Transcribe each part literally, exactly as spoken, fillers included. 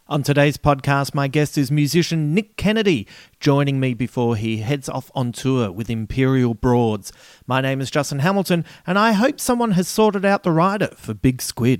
On today's podcast, my guest is musician Nick Kennedy, joining me before he heads off on tour with Imperial Broads. My name is Justin Hamilton, and I hope someone has sorted out the rider for Big Squid.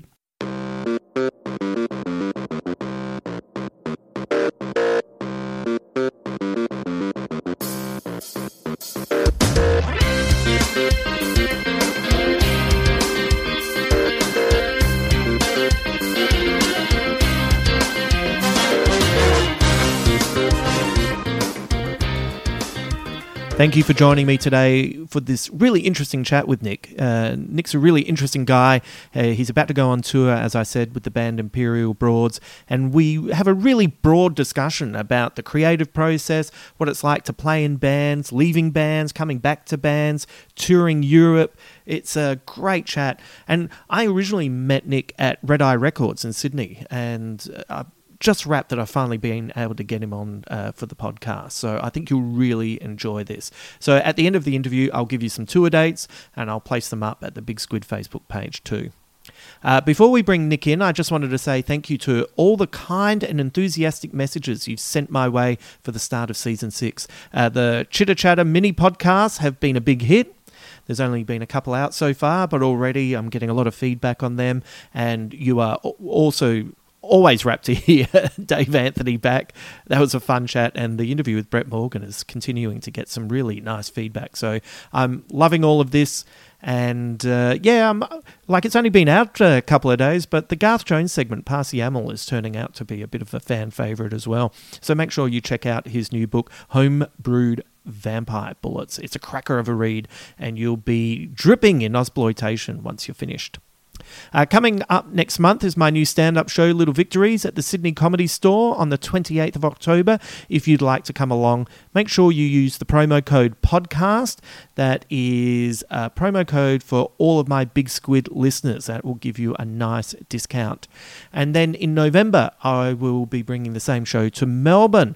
Thank you for joining me today for this really interesting chat with Nick. Uh, Nick's a really interesting guy. Uh, he's about to go on tour, as I said, with the band Imperial Broads, and we have a really broad discussion about the creative process, what it's like to play in bands, leaving bands, coming back to bands, touring Europe. It's a great chat. And I originally met Nick at Red Eye Records in Sydney, and uh, just wrapped that I've finally been able to get him on uh, for the podcast. So I think you'll really enjoy this. So at the end of the interview, I'll give you some tour dates and I'll place them up at the Big Squid Facebook page too. Uh, before we bring Nick in, I just wanted to say thank you to all the kind and enthusiastic messages you've sent my way for the start of season six. Uh, the Chitter Chatter mini podcasts have been a big hit. There's only been a couple out so far, but already I'm getting a lot of feedback on them. And you are also always rapt to hear Dave Anthony back. That was a fun chat, and the interview with Brett Morgan is continuing to get some really nice feedback. So I'm loving all of this, and uh, yeah, I'm, like it's only been out a couple of days, but the Garth Jones segment, Pass the Amyl, is turning out to be a bit of a fan favourite as well. So make sure you check out his new book, Home Brewed Vampire Bullets. It's a cracker of a read, and you'll be dripping in Ozploitation once you're finished. Uh, coming up next month is my new stand-up show, Little Victories, at the Sydney Comedy Store on the twenty-eighth of October. If you'd like to come along, make sure you use the promo code PODCAST. That is a promo code for all of my Big Squid listeners. That will give you a nice discount. And then in November, I will be bringing the same show to Melbourne.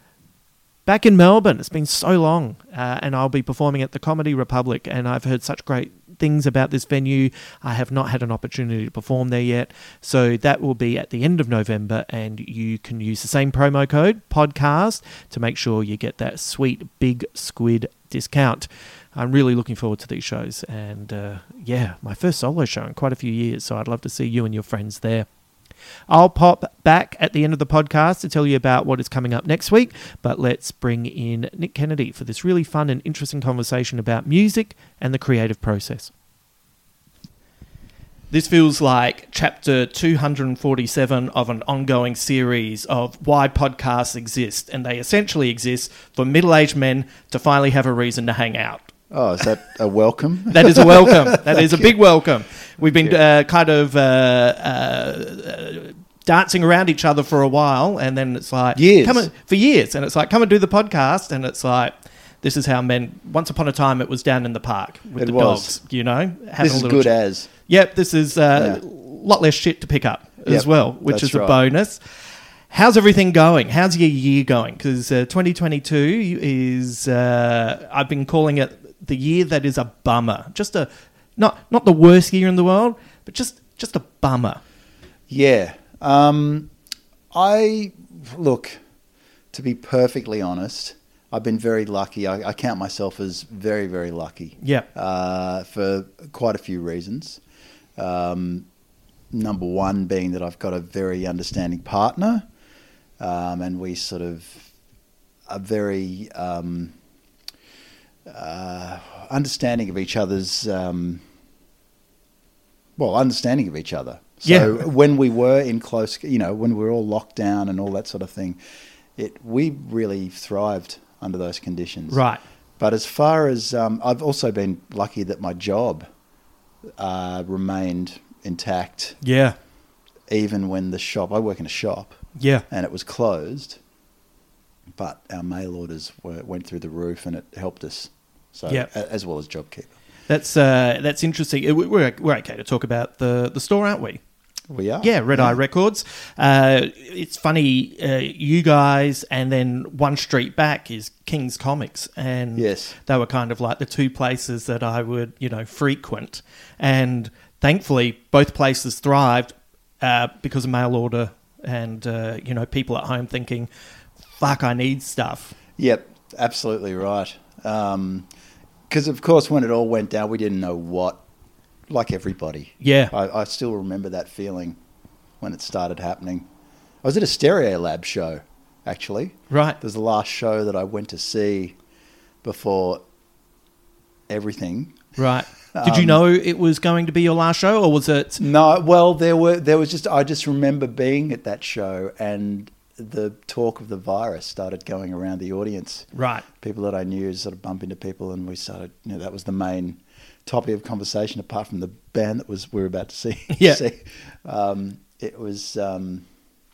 Back in Melbourne, it's been so long, uh, and I'll be performing at the Comedy Republic, and I've heard such great things about this venue. I have not had an opportunity to perform there yet, so that will be at the end of November, and you can use the same promo code, podcast, to make sure you get that sweet Big Squid discount. I'm really looking forward to these shows, and uh, yeah, my first solo show in quite a few years, so I'd love to see you and your friends there. I'll pop back at the end of the podcast to tell you about what is coming up next week, but let's bring in Nick Kennedy for this really fun and interesting conversation about music and the creative process. This feels like chapter two hundred forty-seven of an ongoing series of why podcasts exist, and they essentially exist for middle-aged men to finally have a reason to hang out. Oh, is that a welcome? That is a welcome. That is a big welcome. We've been uh, kind of uh, uh, dancing around each other for a while, and then it's like... Years. Come and, for years. And it's like, come and do the podcast, and it's like, this is how men... Once upon a time, it was down in the park with it the was. dogs, you know? This is good ch- as. Yep, this is a yeah. lot less shit to pick up as yep, well, which is right. a bonus. How's everything going? How's your year going? Because uh, twenty twenty-two is... Uh, I've been calling it the year that is a bummer. Just a not not the worst year in the world, but just just a bummer. Yeah. Um, I look, to be perfectly honest, I've been very lucky. I, I count myself as very, very lucky. Yeah. Uh, for quite a few reasons. Um, number one being that I've got a very understanding partner, um, and we sort of are very um, uh, understanding of each other's, um, well, understanding of each other. So yeah. when we were in close, you know, when we were all locked down and all that sort of thing, it we really thrived under those conditions. Right. But as far as, um, I've also been lucky that my job uh, remained intact. Yeah. Even when the shop, I work in a shop. Yeah. And it was closed, but our mail orders were, went through the roof, and it helped us. So yeah. as well as JobKeeper. That's uh, that's interesting. We're we're okay to talk about the, the store, aren't we? We are. Yeah, Red yeah. Eye Records. Uh, it's funny, uh, you guys, and then one street back is King's Comics, and yes. they were kind of like the two places that I would, you know, frequent. And thankfully, both places thrived uh, because of mail order and uh, you know, people at home thinking, "Fuck, I need stuff." Yep, absolutely right. Because of course, when it all went down, we didn't know what. Like everybody, Yeah, I, I still remember that feeling when it started happening. I was at a Stereolab show, actually. right. It was the last show that I went to see before everything. Right. Did you Um, know it was going to be your last show, or was it? No, well, there were there was just I just remember being at that show and the talk of the virus started going around the audience. Right. People that I knew sort of bump into people, and we started. You know, that was the main topic of conversation, apart from the band that was we were about to see. Yeah. see. Um, it was. Um,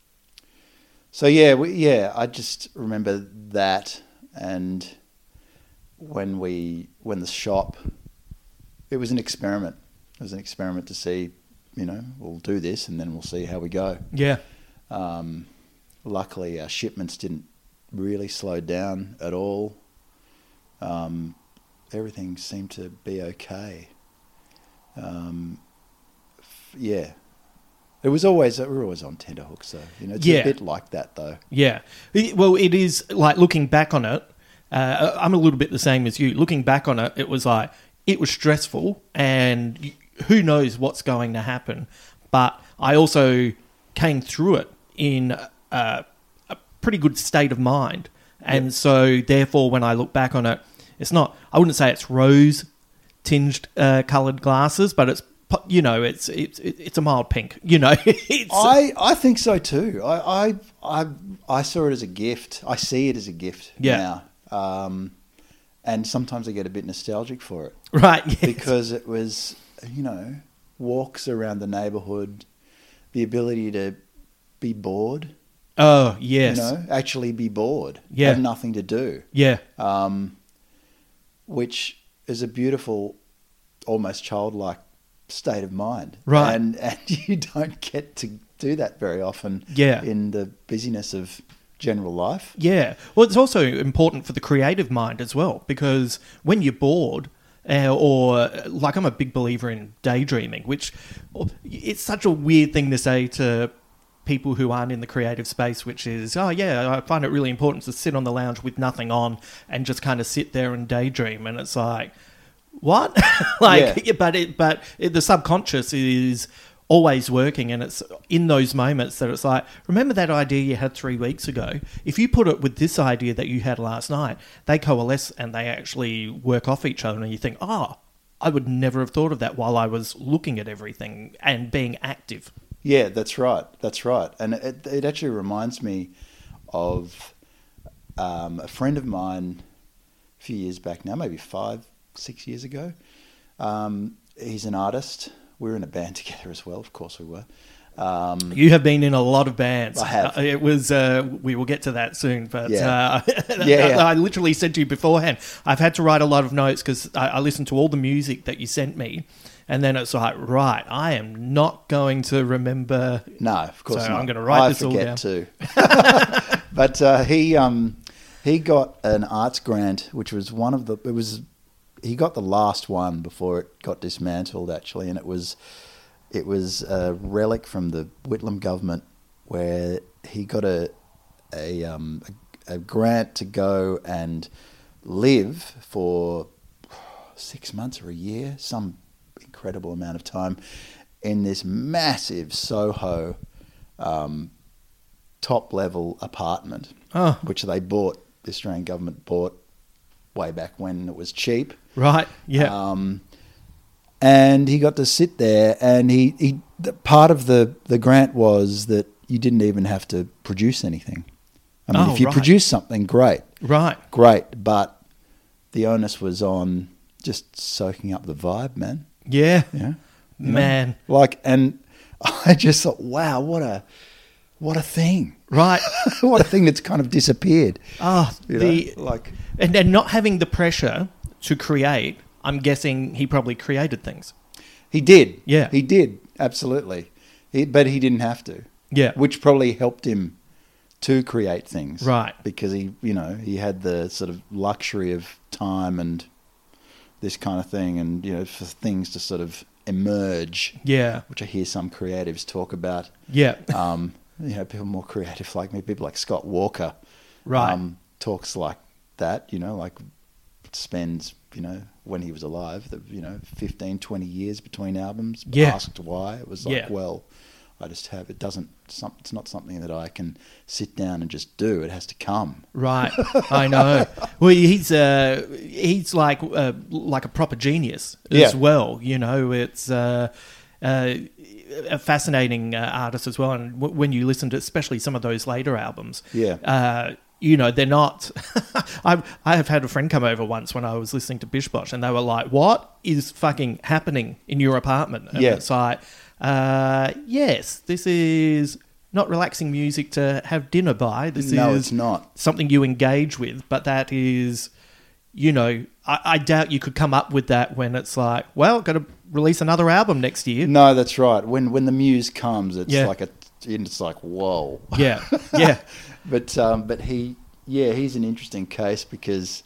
so yeah, we, yeah. I just remember that, and when we when the shop. It was an experiment. It was an experiment to see, you know, we'll do this and then we'll see how we go. Yeah. Um, luckily, our shipments didn't really slow down at all. Um, everything seemed to be okay. Um, f- yeah. It was always, we were always on tenterhooks, so, you know, it's Yeah. a bit like that, though. Yeah. It- Well, it is like looking back on it. Uh, I'm a little bit the same as you. Looking back on it, it was like it was stressful, and y- who knows what's going to happen. But I also came through it in a, a pretty good state of mind, and Yep. so therefore, when I look back on it, it's not. I wouldn't say it's rose tinged uh, coloured glasses, but it's pu- you know it's it's it's a mild pink. You know, it's I, I think so too. I, I I I saw it as a gift. I see it as a gift Yeah. now. Um, and sometimes I get a bit nostalgic for it right yes. because it was, you know, walks around the neighbourhood, the ability to be bored. Oh yes. You know, actually be bored. Yeah. Have nothing to do. Yeah. Um, which is a beautiful, almost childlike state of mind. Right. And and you don't get to do that very often Yeah. in the busyness of general life. Yeah. Well, it's also important for the creative mind as well, because when you're bored, uh, or like I'm a big believer in daydreaming, which it's such a weird thing to say to people who aren't in the creative space, which is, oh yeah, I find it really important to sit on the lounge with nothing on and just kind of sit there and daydream. And it's like, what? like, Yeah. but it, but it, the subconscious is always working, and it's in those moments that it's like, remember that idea you had three weeks ago? If you put it with this idea that you had last night, they coalesce and they actually work off each other, and you think, oh, I would never have thought of that while I was looking at everything and being active. Yeah, that's right. That's right. And it, it actually reminds me of um, a friend of mine a few years back now, maybe five, six years ago. Um, he's an artist. We were in a band together as well. Of course we were. Um, You have been in a lot of bands. I have. Uh, It was. Uh, we will get to that soon, but Yeah. uh, Yeah, yeah. I literally said to you beforehand, I've had to write a lot of notes because I, I listened to all the music that you sent me, and then it's like, right, I am not going to remember. no, of course So not. I'm gonna write I this all forget down. too. But uh, he um, he got an arts grant, which was one of the. It was he got the last one before it got dismantled, actually, and it was it was a relic from the Whitlam government where he got a a um, a, a grant to go and live for six months or a year, some incredible amount of time, in this massive Soho um, top level apartment, Oh, which they bought. The Australian government bought way back when it was cheap. right, yeah, Um, and he got to sit there, and he, he the, part of the, the grant was that you didn't even have to produce anything. I mean, Oh, if you right. produce something, great, right, great, but the onus was on just soaking up the vibe, man. yeah, Yeah, You know? man, Like, and I just thought, wow, what a what a thing, right. what a thing that's kind of disappeared. Oh, You the know? Like, and then not having the pressure to create. I'm guessing he probably created things. he did, Yeah. he did, absolutely. He, but he didn't have to. Yeah, Which probably helped him to create things. Right. Because he, you know, he had the sort of luxury of time and this kind of thing, and, you know, for things to sort of emerge, yeah, which I hear some creatives talk about. yeah, Um, you know, people more creative like me, people like Scott Walker, Right. um, talks like that, you know, like spends, you know, when he was alive, the, you know, fifteen, twenty years between albums, Yeah. asked why. It was like, Yeah. well, I just have, it doesn't, some, it's not something that I can sit down and just do. It has to come. Right, I know. Well, he's uh, he's like uh, like a proper genius as Yeah. well. You know, it's uh, uh, a fascinating uh, artist as well. And w- when you listen to, especially some of those later albums, Yeah. uh, you know, they're not. I I have had a friend come over once when I was listening to Bish Bosh, and they were like, "What is fucking happening in your apartment?" And Yeah. it's like, uh, yes, this is not relaxing music to have dinner by. This No, is it's not. something you engage with, but that is, you know, I, I doubt you could come up with that when it's like, well, got to release another album next year. No, that's right. When when the muse comes, it's Yeah. like a, it's like whoa. Yeah, yeah, But um, but he, yeah, he's an interesting case because,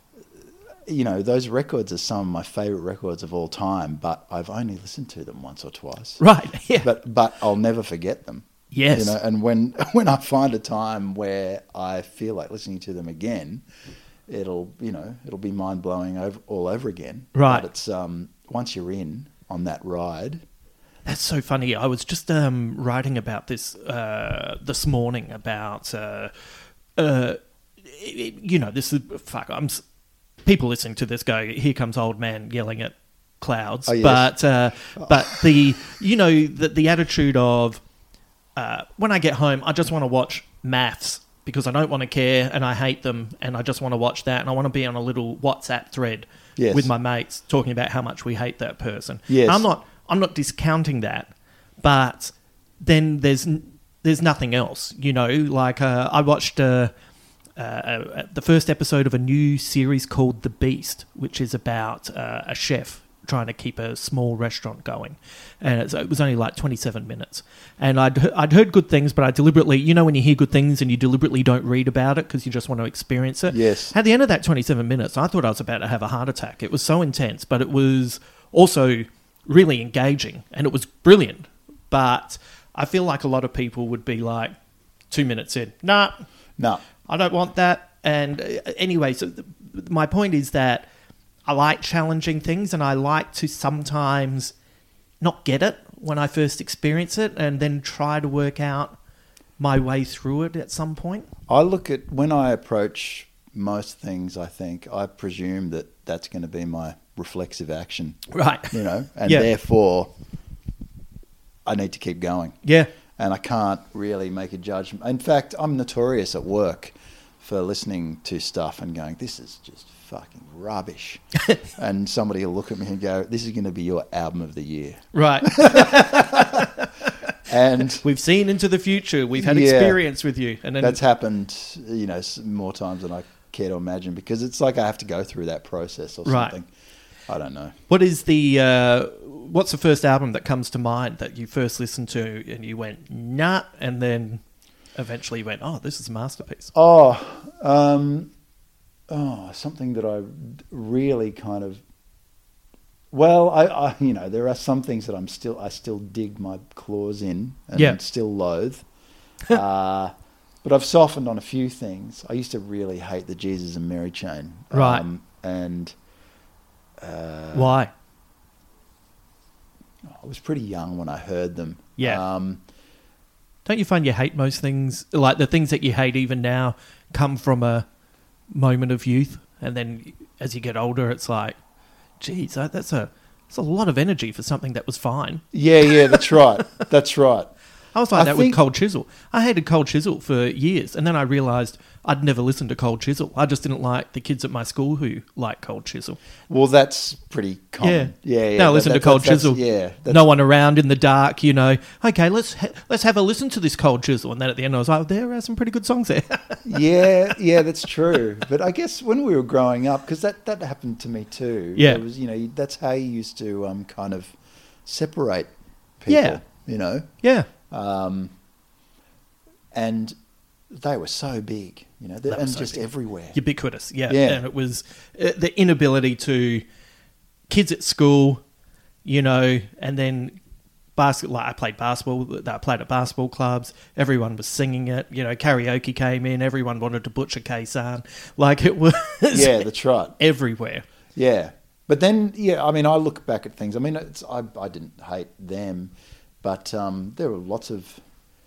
you know, those records are some of my favourite records of all time. But I've only listened to them once or twice. right, yeah, But but I'll never forget them. yes, You know, and when when I find a time where I feel like listening to them again, it'll you know it'll be mind blowing over, all over again. Right. But it's um once you're in on that ride. That's so funny. I was just um, writing about this uh, this morning about, uh, uh, it- you know, this is, fuck, I'm, s- people listening to this go, here comes old man yelling at clouds. Oh, yes. But uh, but the, you know, the, the attitude of, uh, when I get home, I just want to watch maths because I don't want to care and I hate them and I just want to watch that and I want to be on a little WhatsApp thread Yes. with my mates talking about how much we hate that person. Yes. I'm not I'm not discounting that, but then there's n- there's nothing else, you know. Like uh, I watched uh, uh, uh, the first episode of a new series called The Beast, which is about uh, a chef trying to keep a small restaurant going, and it's, it was only like twenty-seven minutes. And I'd he- I'd heard good things, but I deliberately, you know, when you hear good things and you deliberately don't read about it because you just want to experience it. Yes. At the end of that twenty-seven minutes, I thought I was about to have a heart attack. It was so intense, but it was also really engaging and it was brilliant. But I feel like a lot of people would be like, two minutes in, nah, No. I don't want that. And uh, anyway, so th- my point is that I like challenging things and I like to sometimes not get it when I first experience it and then try to work out my way through it at some point. I look at when I approach most things, I think I presume that that's going to be my reflexive action, Right. you know, and Yeah. therefore I need to keep going. Yeah. And I can't really make a judgment. In fact, I'm notorious at work for listening to stuff and going, this is just fucking rubbish. And somebody will look at me and go, this is going to be your album of the year. Right. And We've seen into the future. We've had Yeah. experience with you. And then that's happened, you know, s- more times than I care to imagine because it's like I have to go through that process or Right. something. I don't know. what is the uh, what's the first album that comes to mind that you first listened to and you went nah, and then eventually went, oh, this is a masterpiece? Oh, um, oh, something that I really kind of. Well, I, I, you know, there are some things that I'm still, I still dig my claws in and Yeah. still loathe. uh, but I've softened on a few things. I used to really hate the Jesus and Mary chain, Right. Um, and uh, Why? I was pretty young when I heard them. Yeah. Um, Don't you find you hate most things, like the things that you hate even now, come from a moment of youth, and then as you get older, it's like, geez, that- that's a that's a lot of energy for something that was fine. yeah, yeah, that's right. That's right. I was like I that think- with Cold Chisel. I hated Cold Chisel for years, and then I realised I'd never listened to Cold Chisel. I just didn't like the kids at my school who liked Cold Chisel. Well, that's pretty common. Yeah, yeah. Now that- listen to that- Cold that's- Chisel. Yeah. that's- No one around in the dark, you know. Okay, let's ha- let's have a listen to this Cold Chisel, and then at the end I was like, oh, there are some pretty good songs there. yeah, yeah, that's true. But I guess when we were growing up, because that, that happened to me too. Yeah. It was, you know, that's how you used to um, kind of separate people. Yeah. You know, yeah, um, and they were so big. You know, They were and so just big. everywhere. ubiquitous. Yeah, Yeah. and it was uh, the inability to kids at school, you know, and then basketball. Like I played basketball. I played at basketball clubs. Everyone was singing it. You know, karaoke came in. Everyone wanted to butcher K-San. Like it was. Yeah, that's right. Everywhere. Yeah, but then yeah, I mean, I look back at things. I mean, it's, I I didn't hate them, but um, there were lots of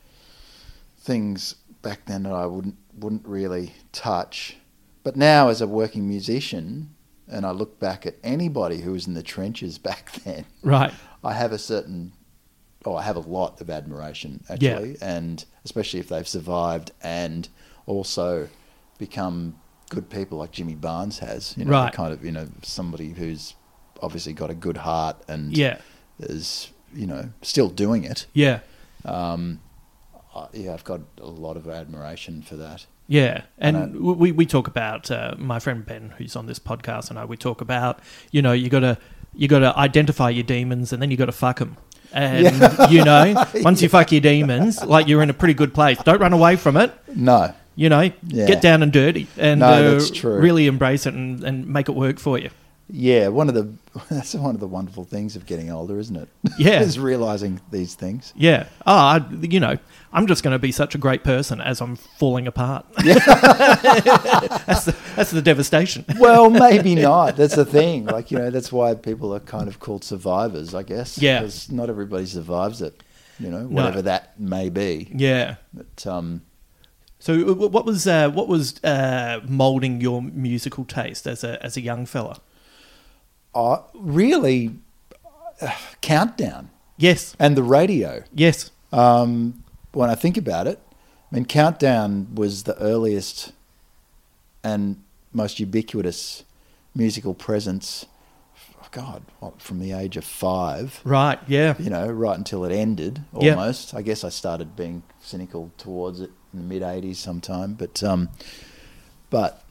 things back then that I wouldn't wouldn't really touch. But now, as a working musician, and I look back at anybody who was in the trenches back then, right? I have a certain, oh, I have a lot of admiration actually, yeah. and especially if they've survived and also become good people like Jimmy Barnes has, you know, right. kind of, you know, somebody who's obviously got a good heart and yeah. is, you know, still doing it. Yeah. Um, I, yeah, I've got a lot of admiration for that. Yeah, and, and I, we we talk about uh, my friend Ben, who's on this podcast, and I we talk about, you know, you gotta you gotta identify your demons, and then you gotta fuck them. And yeah. you know, once you fuck your demons, like you're in a pretty good place. Don't run away from it. No. You know, yeah. get down and dirty, and no, uh, that's true. really embrace it and, and make it work for you. Yeah, one of the that's one of the wonderful things of getting older, isn't it? Yeah, is realizing these things. Yeah. Oh, I, you know, I'm just going to be such a great person as I'm falling apart. Yeah. that's the, that's the devastation. Well, maybe not. That's the thing. Like, you know, that's why people are kind of called survivors, I guess. Yeah. Because not everybody survives it. You know, whatever no. that may be. Yeah. But um. So, what was uh, what was uh, molding your musical taste as a as a young fella? Uh, really, uh, Countdown. Yes. And the radio. Yes. Um, when I think about it, I mean, Countdown was the earliest and most ubiquitous musical presence, oh God, what, from the age of five. Right, yeah. You know, right until it ended, almost. Yep. I guess I started being cynical towards it in the mid-eighties sometime. But, um, but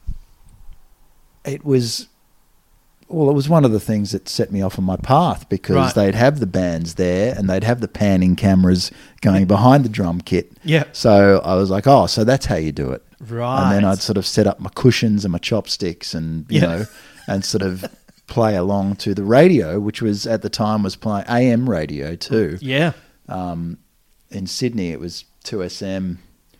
it was... Well, it was one of the things that set me off on my path because right. they'd have the bands there and they'd have the panning cameras going behind the drum kit. Yeah. So I was like, oh, so that's how you do it. Right. And then I'd sort of set up my cushions and my chopsticks and, you yeah. know, and sort of play along to the radio, which was at the time was playing A M radio too. Yeah. Um, in Sydney, it was two S M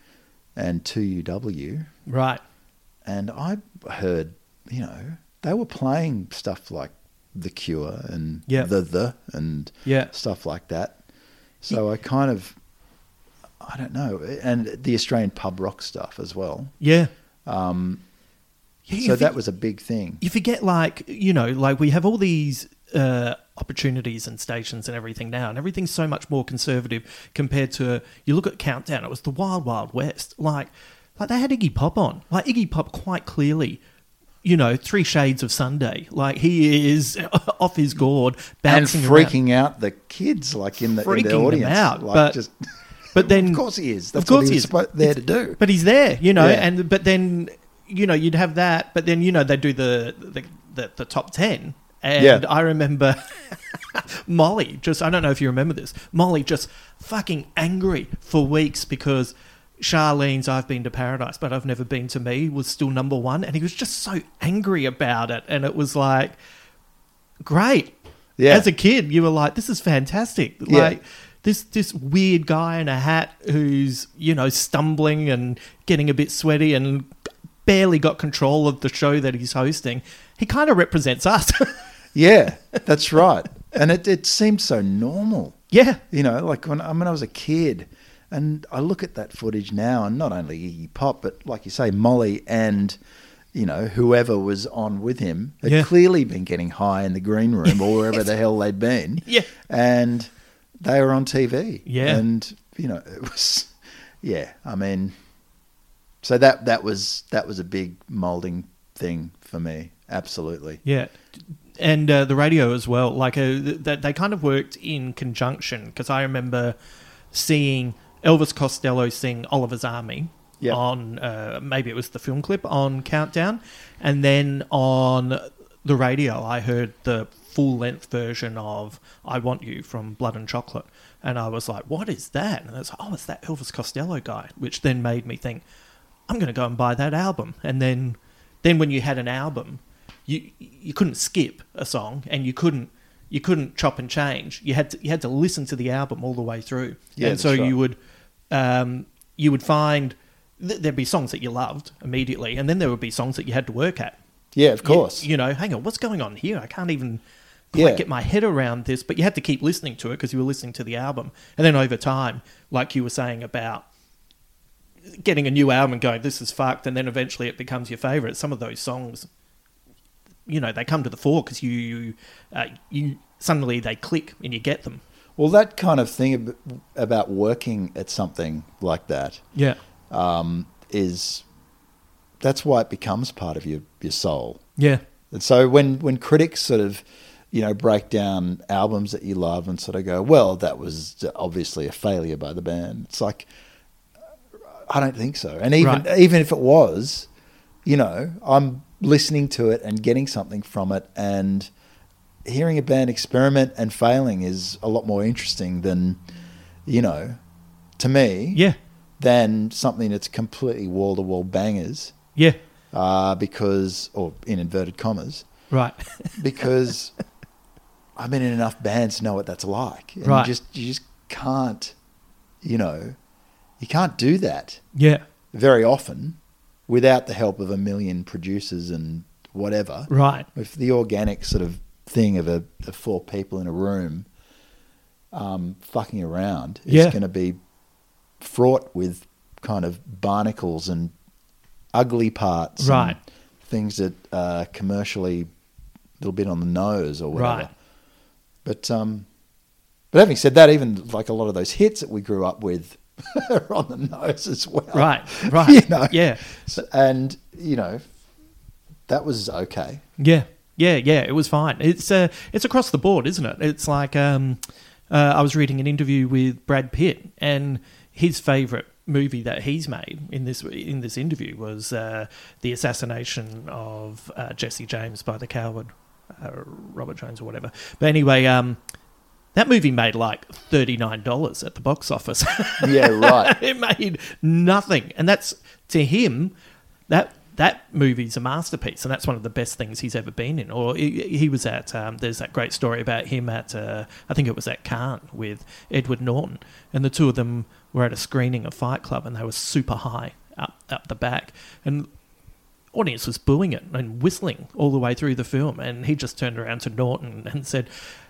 and two U W. Right. And I heard, you know... They were playing stuff like The Cure and yep. The The and yeah. stuff like that. So I kind of, I don't know, and the Australian pub rock stuff as well. Yeah. Um, yeah so that was a big thing. You forget, like, you know, like we have all these uh, opportunities and stations and everything now, and everything's so much more conservative compared to, you look at Countdown, it was the Wild Wild West. Like, like they had Iggy Pop on. Like Iggy Pop quite clearly... You know, Three Shades of Sunday. Like, he is off his gourd, bouncing and freaking around. out the kids, like in the, freaking in the audience. Them out, like but, just, but then, of course he is. That's of course what he he was is. supposed, there to do. But he's there, you know. Yeah. And but then, you know, you'd have that. But then, you know, they do the the, the, the top ten. And yeah. I remember Molly. Just I don't know if you remember this. Molly just fucking angry for weeks because. Charlene's I've Been to Paradise, but I've Never Been to Me was still number one. And he was just so angry about it. And it was like, great. Yeah. As a kid, you were like, this is fantastic. Yeah. Like this this weird guy in a hat who's, you know, stumbling and getting a bit sweaty and barely got control of the show that he's hosting. He kind of represents us. Yeah, that's right. And it, it seemed so normal. Yeah. You know, like when, when I was a kid... And I look at that footage now, and not only Iggy Pop, but like you say, Molly and, you know, whoever was on with him had yeah. clearly been getting high in the green room or wherever the hell they'd been. Yeah. And they were on T V. Yeah. And, you know, it was, yeah, I mean, so that, that was that was a big moulding thing for me. Absolutely. Yeah. And uh, the radio as well. Like, uh, th- they kind of worked in conjunction because I remember seeing... Elvis Costello sing Oliver's Army yep. on, uh, maybe it was the film clip on Countdown. And then on the radio, I heard the full-length version of I Want You from Blood and Chocolate. And I was like, what is that? And I was like, oh, it's that Elvis Costello guy, which then made me think, I'm going to go and buy that album. And then, then when you had an album, you you couldn't skip a song and you couldn't, you couldn't chop and change. You had to, you had to listen to the album all the way through. Yeah, and so that's right. you would um, you would find th- there'd be songs that you loved immediately, and then there would be songs that you had to work at. Yeah, of course. You, you know, hang on, what's going on here? I can't even quite Yeah. get my head around this. But you had to keep listening to it because you were listening to the album. And then over time, like you were saying about getting a new album and going, this is fucked, and then eventually it becomes your favourite. Some of those songs, you know, they come to the fore because you, you, uh, you suddenly they click and you get them. Well, that kind of thing ab- about working at something like that Yeah. um, is that's why it becomes part of your, your soul. Yeah. And so when, when critics sort of, you know, break down albums that you love and sort of go, well, that was obviously a failure by the band. It's like, I don't think so. And even Right. even if it was, you know, I'm listening to it and getting something from it, and hearing a band experiment and failing is a lot more interesting than, you know, to me, Yeah. than something that's completely wall-to-wall bangers. Yeah. Uh, because, or in inverted commas, Right. because I've been in enough bands to know what that's like. And Right. you just you just can't, you know, you can't do that Yeah. very often without the help of a million producers and whatever. Right. If the organic sort of thing of a of four people in a room um, fucking around is Yeah. going to be fraught with kind of barnacles and ugly parts, Right. and things that are commercially a little bit on the nose or whatever. Right. But um, but having said that, even like a lot of those hits that we grew up with are on the nose as well. Right. Right. You know? Yeah. So- and you know, that was okay. Yeah, yeah, yeah. It was fine. It's uh, it's across the board, isn't it? It's like um, uh, I was reading an interview with Brad Pitt, and his favourite movie that he's made in this in this interview was uh, the assassination of uh, Jesse James by the coward uh, Robert Jones or whatever. But anyway, um, that movie made like thirty-nine dollars at the box office. Yeah, right. It made nothing, and that's to him that that movie's a masterpiece, and that's one of the best things he's ever been in. Or he, he was at um, there's that great story about him at uh, I think it was at Cannes with Edward Norton, and the two of them were at a screening of Fight Club, and they were super high up up the back, and audience was booing it and whistling all the way through the film, and he just turned around to Norton and said,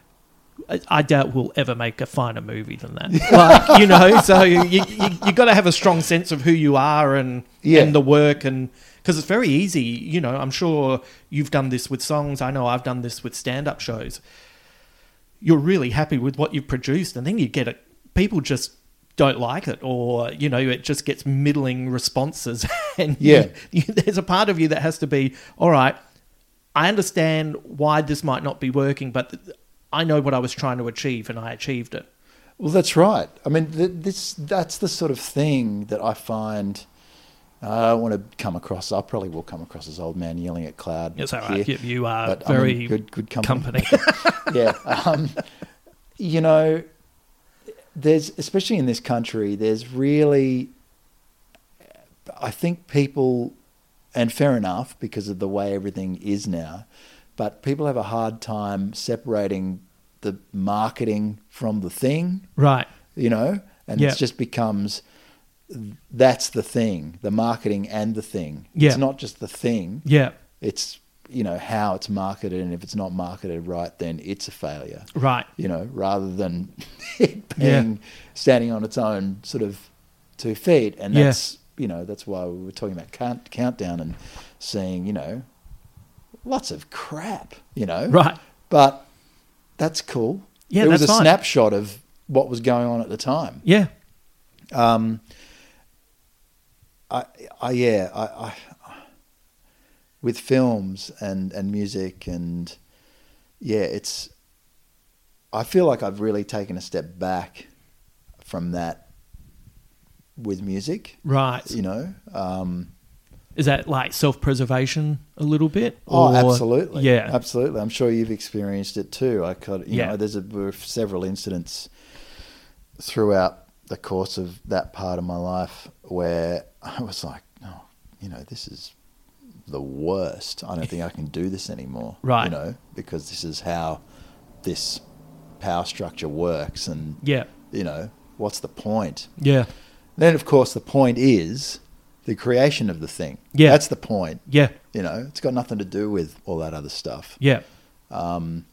I, I doubt we'll ever make a finer movie than that. Like, you know, so you you, you got to have a strong sense of who you are and Yeah. and the work, and because it's very easy. You know, I'm sure you've done this with songs. I know I've done this with stand-up shows. You're really happy with what you've produced, and then you get it. People just don't like it, or you know, it just gets middling responses. And Yeah. you, you, there's a part of you that has to be, all right, I understand why this might not be working, but I know what I was trying to achieve, and I achieved it. Well, that's right. I mean, th- this that's the sort of thing that I find. Uh, I don't want to come across. I probably will come across as old man yelling at cloud. It's all right. here, You, you are but I'm in very good, good company. company. Yeah. Um, you know, there's, especially in this country, there's really, I think people, and fair enough because of the way everything is now, but people have a hard time separating the marketing from the thing, Right. you know, and Yeah. it just becomes, that's the thing, the marketing and the thing. Yeah. It's not just the thing. Yeah. It's, you know, how it's marketed, and if it's not marketed right, then it's a failure. Right. You know, rather than it being standing on its own sort of two feet. And Yeah. that's, you know, that's why we were talking about count, Countdown and seeing, you know, lots of crap, you know. Right. But that's cool. Yeah, it was that's a fine. snapshot of what was going on at the time. Yeah. Um, I, I, yeah, I, I, with films and, and music and yeah, it's, I feel like I've really taken a step back from that with music, Right. you know. Um, Is that like self-preservation a little bit? oh, Or- absolutely. Yeah. Absolutely. I'm sure you've experienced it too. I could, you Yeah. know, there's a, there were several incidents throughout the course of that part of my life where I was like, oh, you know, this is the worst. I don't think I can do this anymore. Right. You know, because this is how this power structure works, and Yeah. you know, what's the point? Yeah. Then, of course, the point is the creation of the thing. Yeah. That's the point. Yeah. You know, it's got nothing to do with all that other stuff. Yeah. Um,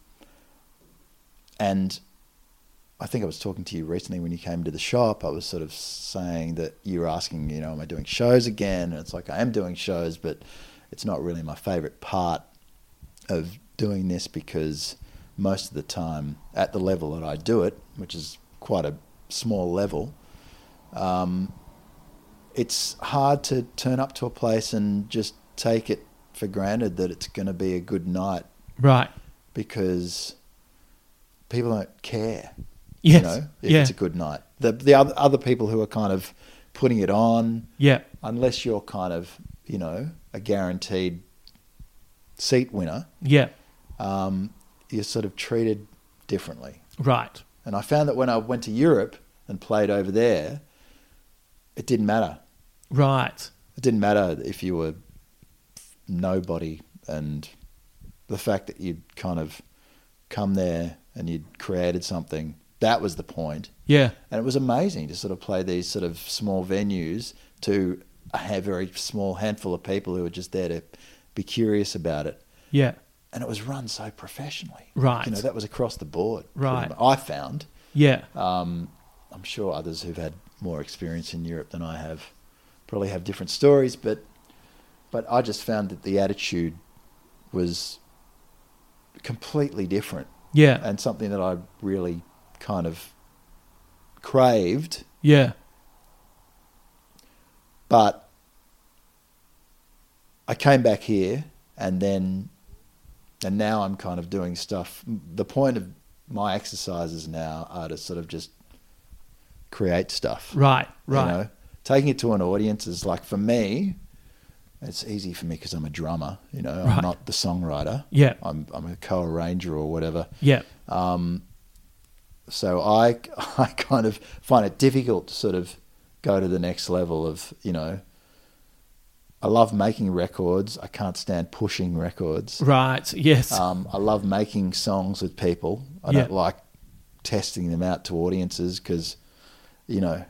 and I think I was talking to you recently when you came to the shop. I was sort of saying that you were asking, you know, am I doing shows again? And it's like, I am doing shows, but it's not really my favorite part of doing this, because most of the time at the level that I do it, which is quite a small level, um, it's hard to turn up to a place and just take it for granted that it's going to be a good night, Right. because people don't care, Yes. you know, if Yeah. it's a good night. The the other other people who are kind of putting it on, Yeah. unless you're kind of, you know, a guaranteed seat winner, Yeah. um, you're sort of treated differently. Right. And I found that when I went to Europe and played over there, it didn't matter. Right. It didn't matter if you were nobody, and the fact that you'd kind of come there and you'd created something, that was the point. Yeah. And it was amazing to sort of play these sort of small venues to a very small handful of people who were just there to be curious about it. Yeah. And it was run so professionally. Right. You know, that was across the board. Right. pretty much, I found. Yeah. Um, I'm sure others who've had more experience in Europe than I have probably have different stories, but but I just found that the attitude was completely different, Yeah. and something that I really kind of craved. Yeah. But I came back here, and then and now I'm kind of doing stuff. The point of my exercises now are to sort of just create stuff. Right. Right. You know, taking it to an audience is like, for me, it's easy for me because I'm a drummer. You know, Right. I'm not the songwriter. Yeah. I'm I'm a co-arranger or whatever. Yeah. Um, so I I kind of find it difficult to sort of go to the next level of, you know, I love making records. I can't stand pushing records. Right. Yes. Um, I love making songs with people. I Yeah. don't like testing them out to audiences because, you know,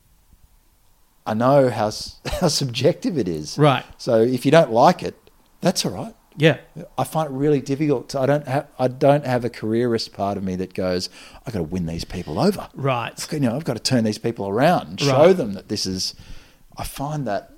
I know how s- how subjective it is. Right. So if you don't like it, that's all right. Yeah. I find it really difficult. To, I don't have I don't have a careerist part of me that goes, I've got to win these people over. Right. You know, I've got to turn these people around and show Right. them that this is. I find that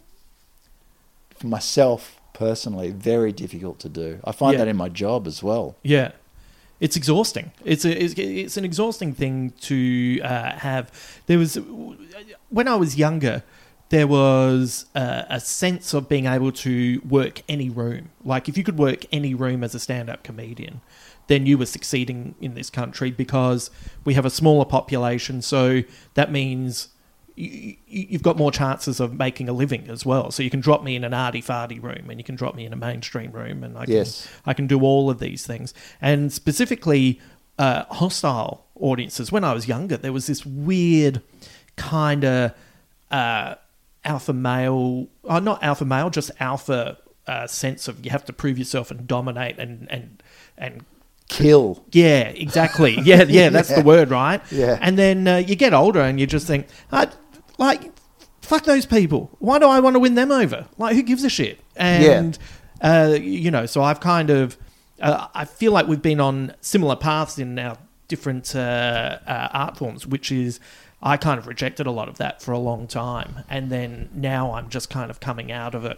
for myself personally very difficult to do. I find Yeah. that in my job as well. Yeah. It's exhausting. It's a it's, it's an exhausting thing to uh, have. There was when I was younger, there was a, a sense of being able to work any room. Like if you could work any room as a stand-up comedian, then you were succeeding in this country because we have a smaller population. So that means you, you've got more chances of making a living as well. So you can drop me in an arty-farty room and you can drop me in a mainstream room, and I can, Yes. I can do all of these things. And specifically uh, hostile audiences. When I was younger, there was this weird kind of uh, alpha male, oh, not alpha male, just alpha uh, sense of you have to prove yourself and dominate and and and Kill. yeah, exactly. Yeah, yeah, that's Yeah. the word, right? Yeah. And then uh, you get older and you just think, I, like, fuck those people. Why do I want to win them over? Like, who gives a shit? And, uh, you know, so I've kind of, uh, I feel like we've been on similar paths in our different uh, uh, art forms, which is, I kind of rejected a lot of that for a long time. And then now I'm just kind of coming out of it.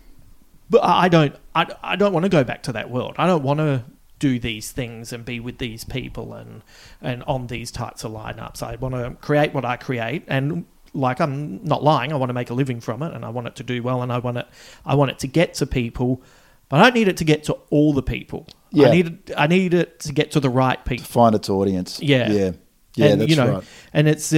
But I don't, I, I don't want to go back to that world. I don't want to do these things and be with these people and and on these types of lineups. I want to create what I create, and like I'm not lying, I want to make a living from it, and I want it to do well, and I want it I want it to get to people, but I don't need it to get to all the people. Yeah. I need it, I need it to get to the right people. To find its audience. Yeah. Yeah. Yeah, and, that's you know, right. and it's uh,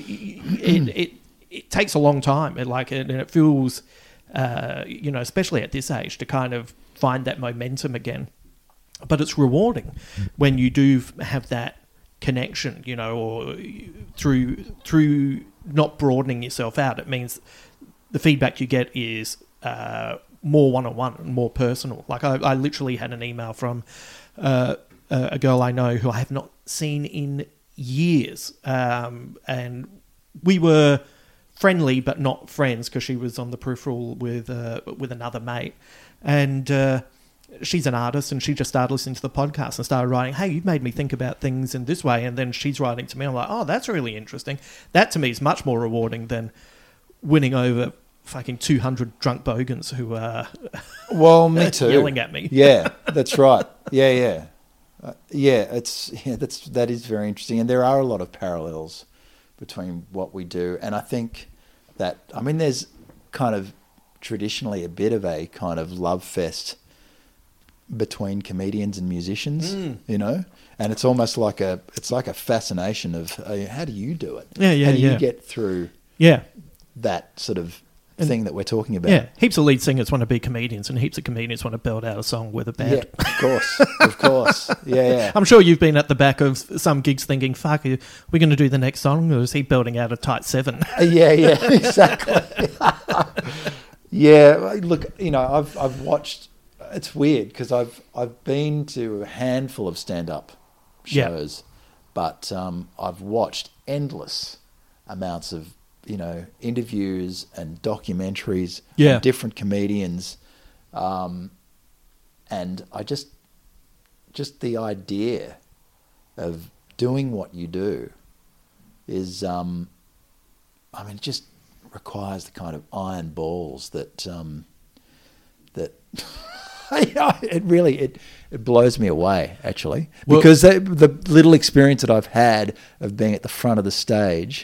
it, it it takes a long time. It like and it feels, uh, you know, especially at this age, to kind of find that momentum again. But it's rewarding when you do have that connection, you know, or through through not broadening yourself out. It means the feedback you get is uh, more one-on-one and more personal. Like I, I literally had an email from uh, uh, a girl I know who I have not seen in years. Um, and we were friendly but not friends because she was on the peripheral with uh, with another mate. And uh, she's an artist, and she just started listening to the podcast and started writing, hey, you've made me think about things in this way. And then she's writing to me. I'm like, oh, that's really interesting. That to me is much more rewarding than winning over fucking two hundred drunk bogans who are well, me too. yelling at me. Yeah, that's right. Yeah, yeah. Uh, yeah, it's yeah, that's that is very interesting. And there are a lot of parallels between what we do. And I think that, I mean, there's kind of traditionally a bit of a kind of love fest between comedians and musicians, mm. you know, and it's almost like a it's like a fascination of uh, how do you do it? Yeah, yeah, how do yeah. you get through yeah that sort of and, thing that we're talking about? Yeah, heaps of lead singers want to be comedians, and heaps of comedians want to build out a song with a band. Yeah, of course, of course. Yeah, yeah. I'm sure you've been at the back of some gigs thinking, "Fuck, are we going to do the next song, or is he building out a tight seven?" Yeah, yeah, exactly. Yeah, look, you know, I've I've watched. It's weird because I've I've been to a handful of stand-up shows, yeah. but um, I've watched endless amounts of, you know, interviews and documentaries yeah. on different comedians, um, and I just just the idea of doing what you do is, um, I mean, it just requires the kind of iron balls that um, that. It really it it blows me away, actually, well, because they, the little experience that I've had of being at the front of the stage,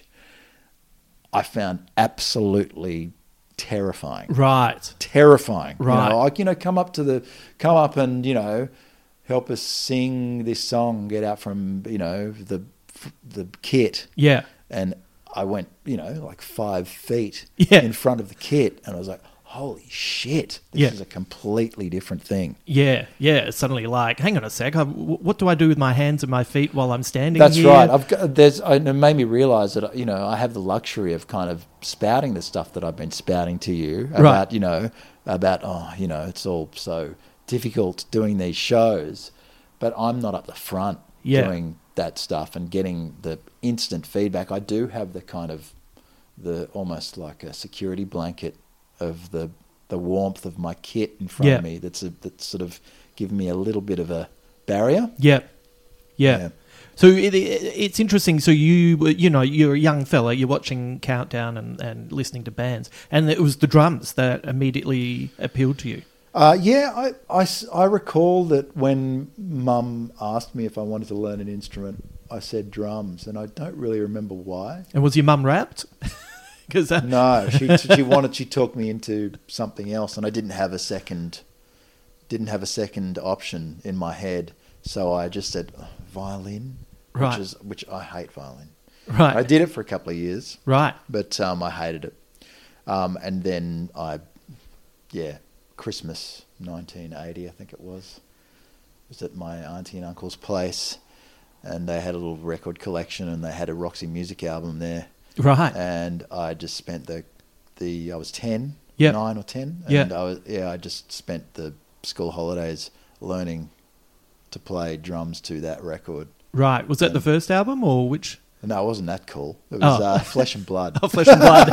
I found absolutely terrifying. Right, terrifying. Right, you know, like, you know, come up to the come up and, you know, help us sing this song, get out from, you know, the the kit. Yeah, and I went, you know, like five feet yeah. in front of the kit, and I was like, holy shit, this yeah. is a completely different thing. Yeah, yeah. It's suddenly like, hang on a sec, I, what do I do with my hands and my feet while I'm standing That's here? right. I've got, there's, it made me realise that, you know, I have the luxury of kind of spouting the stuff that I've been spouting to you about, right. you know, about, oh, you know, it's all so difficult doing these shows, but I'm not up the front yeah. doing that stuff and getting the instant feedback. I do have the kind of, the almost like a security blanket of the the warmth of my kit in front yeah. of me that's a, that's sort of given me a little bit of a barrier. Yeah, yeah. yeah. So it, it, it's interesting. So you were, you know, you're a young fella, you're watching Countdown and, and listening to bands, and it was the drums that immediately appealed to you. Uh, yeah, I, I, I recall that when Mum asked me if I wanted to learn an instrument, I said drums, and I don't really remember why. And was your mum rapped? Cause, uh... No, she she wanted she talked me into something else, and I didn't have a second didn't have a second option in my head, so I just said oh, violin, right? Which is which I hate violin. Right. I did it for a couple of years. Right. But um, I hated it, um, and then I, yeah, Christmas nineteen eighty, I think it was, was at my auntie and uncle's place, and they had a little record collection, and they had a Roxy Music album there. Right. And I just spent the, the I was ten, yep. nine or ten, and yep. I was yeah I just spent the school holidays learning to play drums to that record. Right. Was that and, the first album or which? No, it wasn't that cool. It was oh. uh, Flesh and Blood. Oh, Flesh and Blood.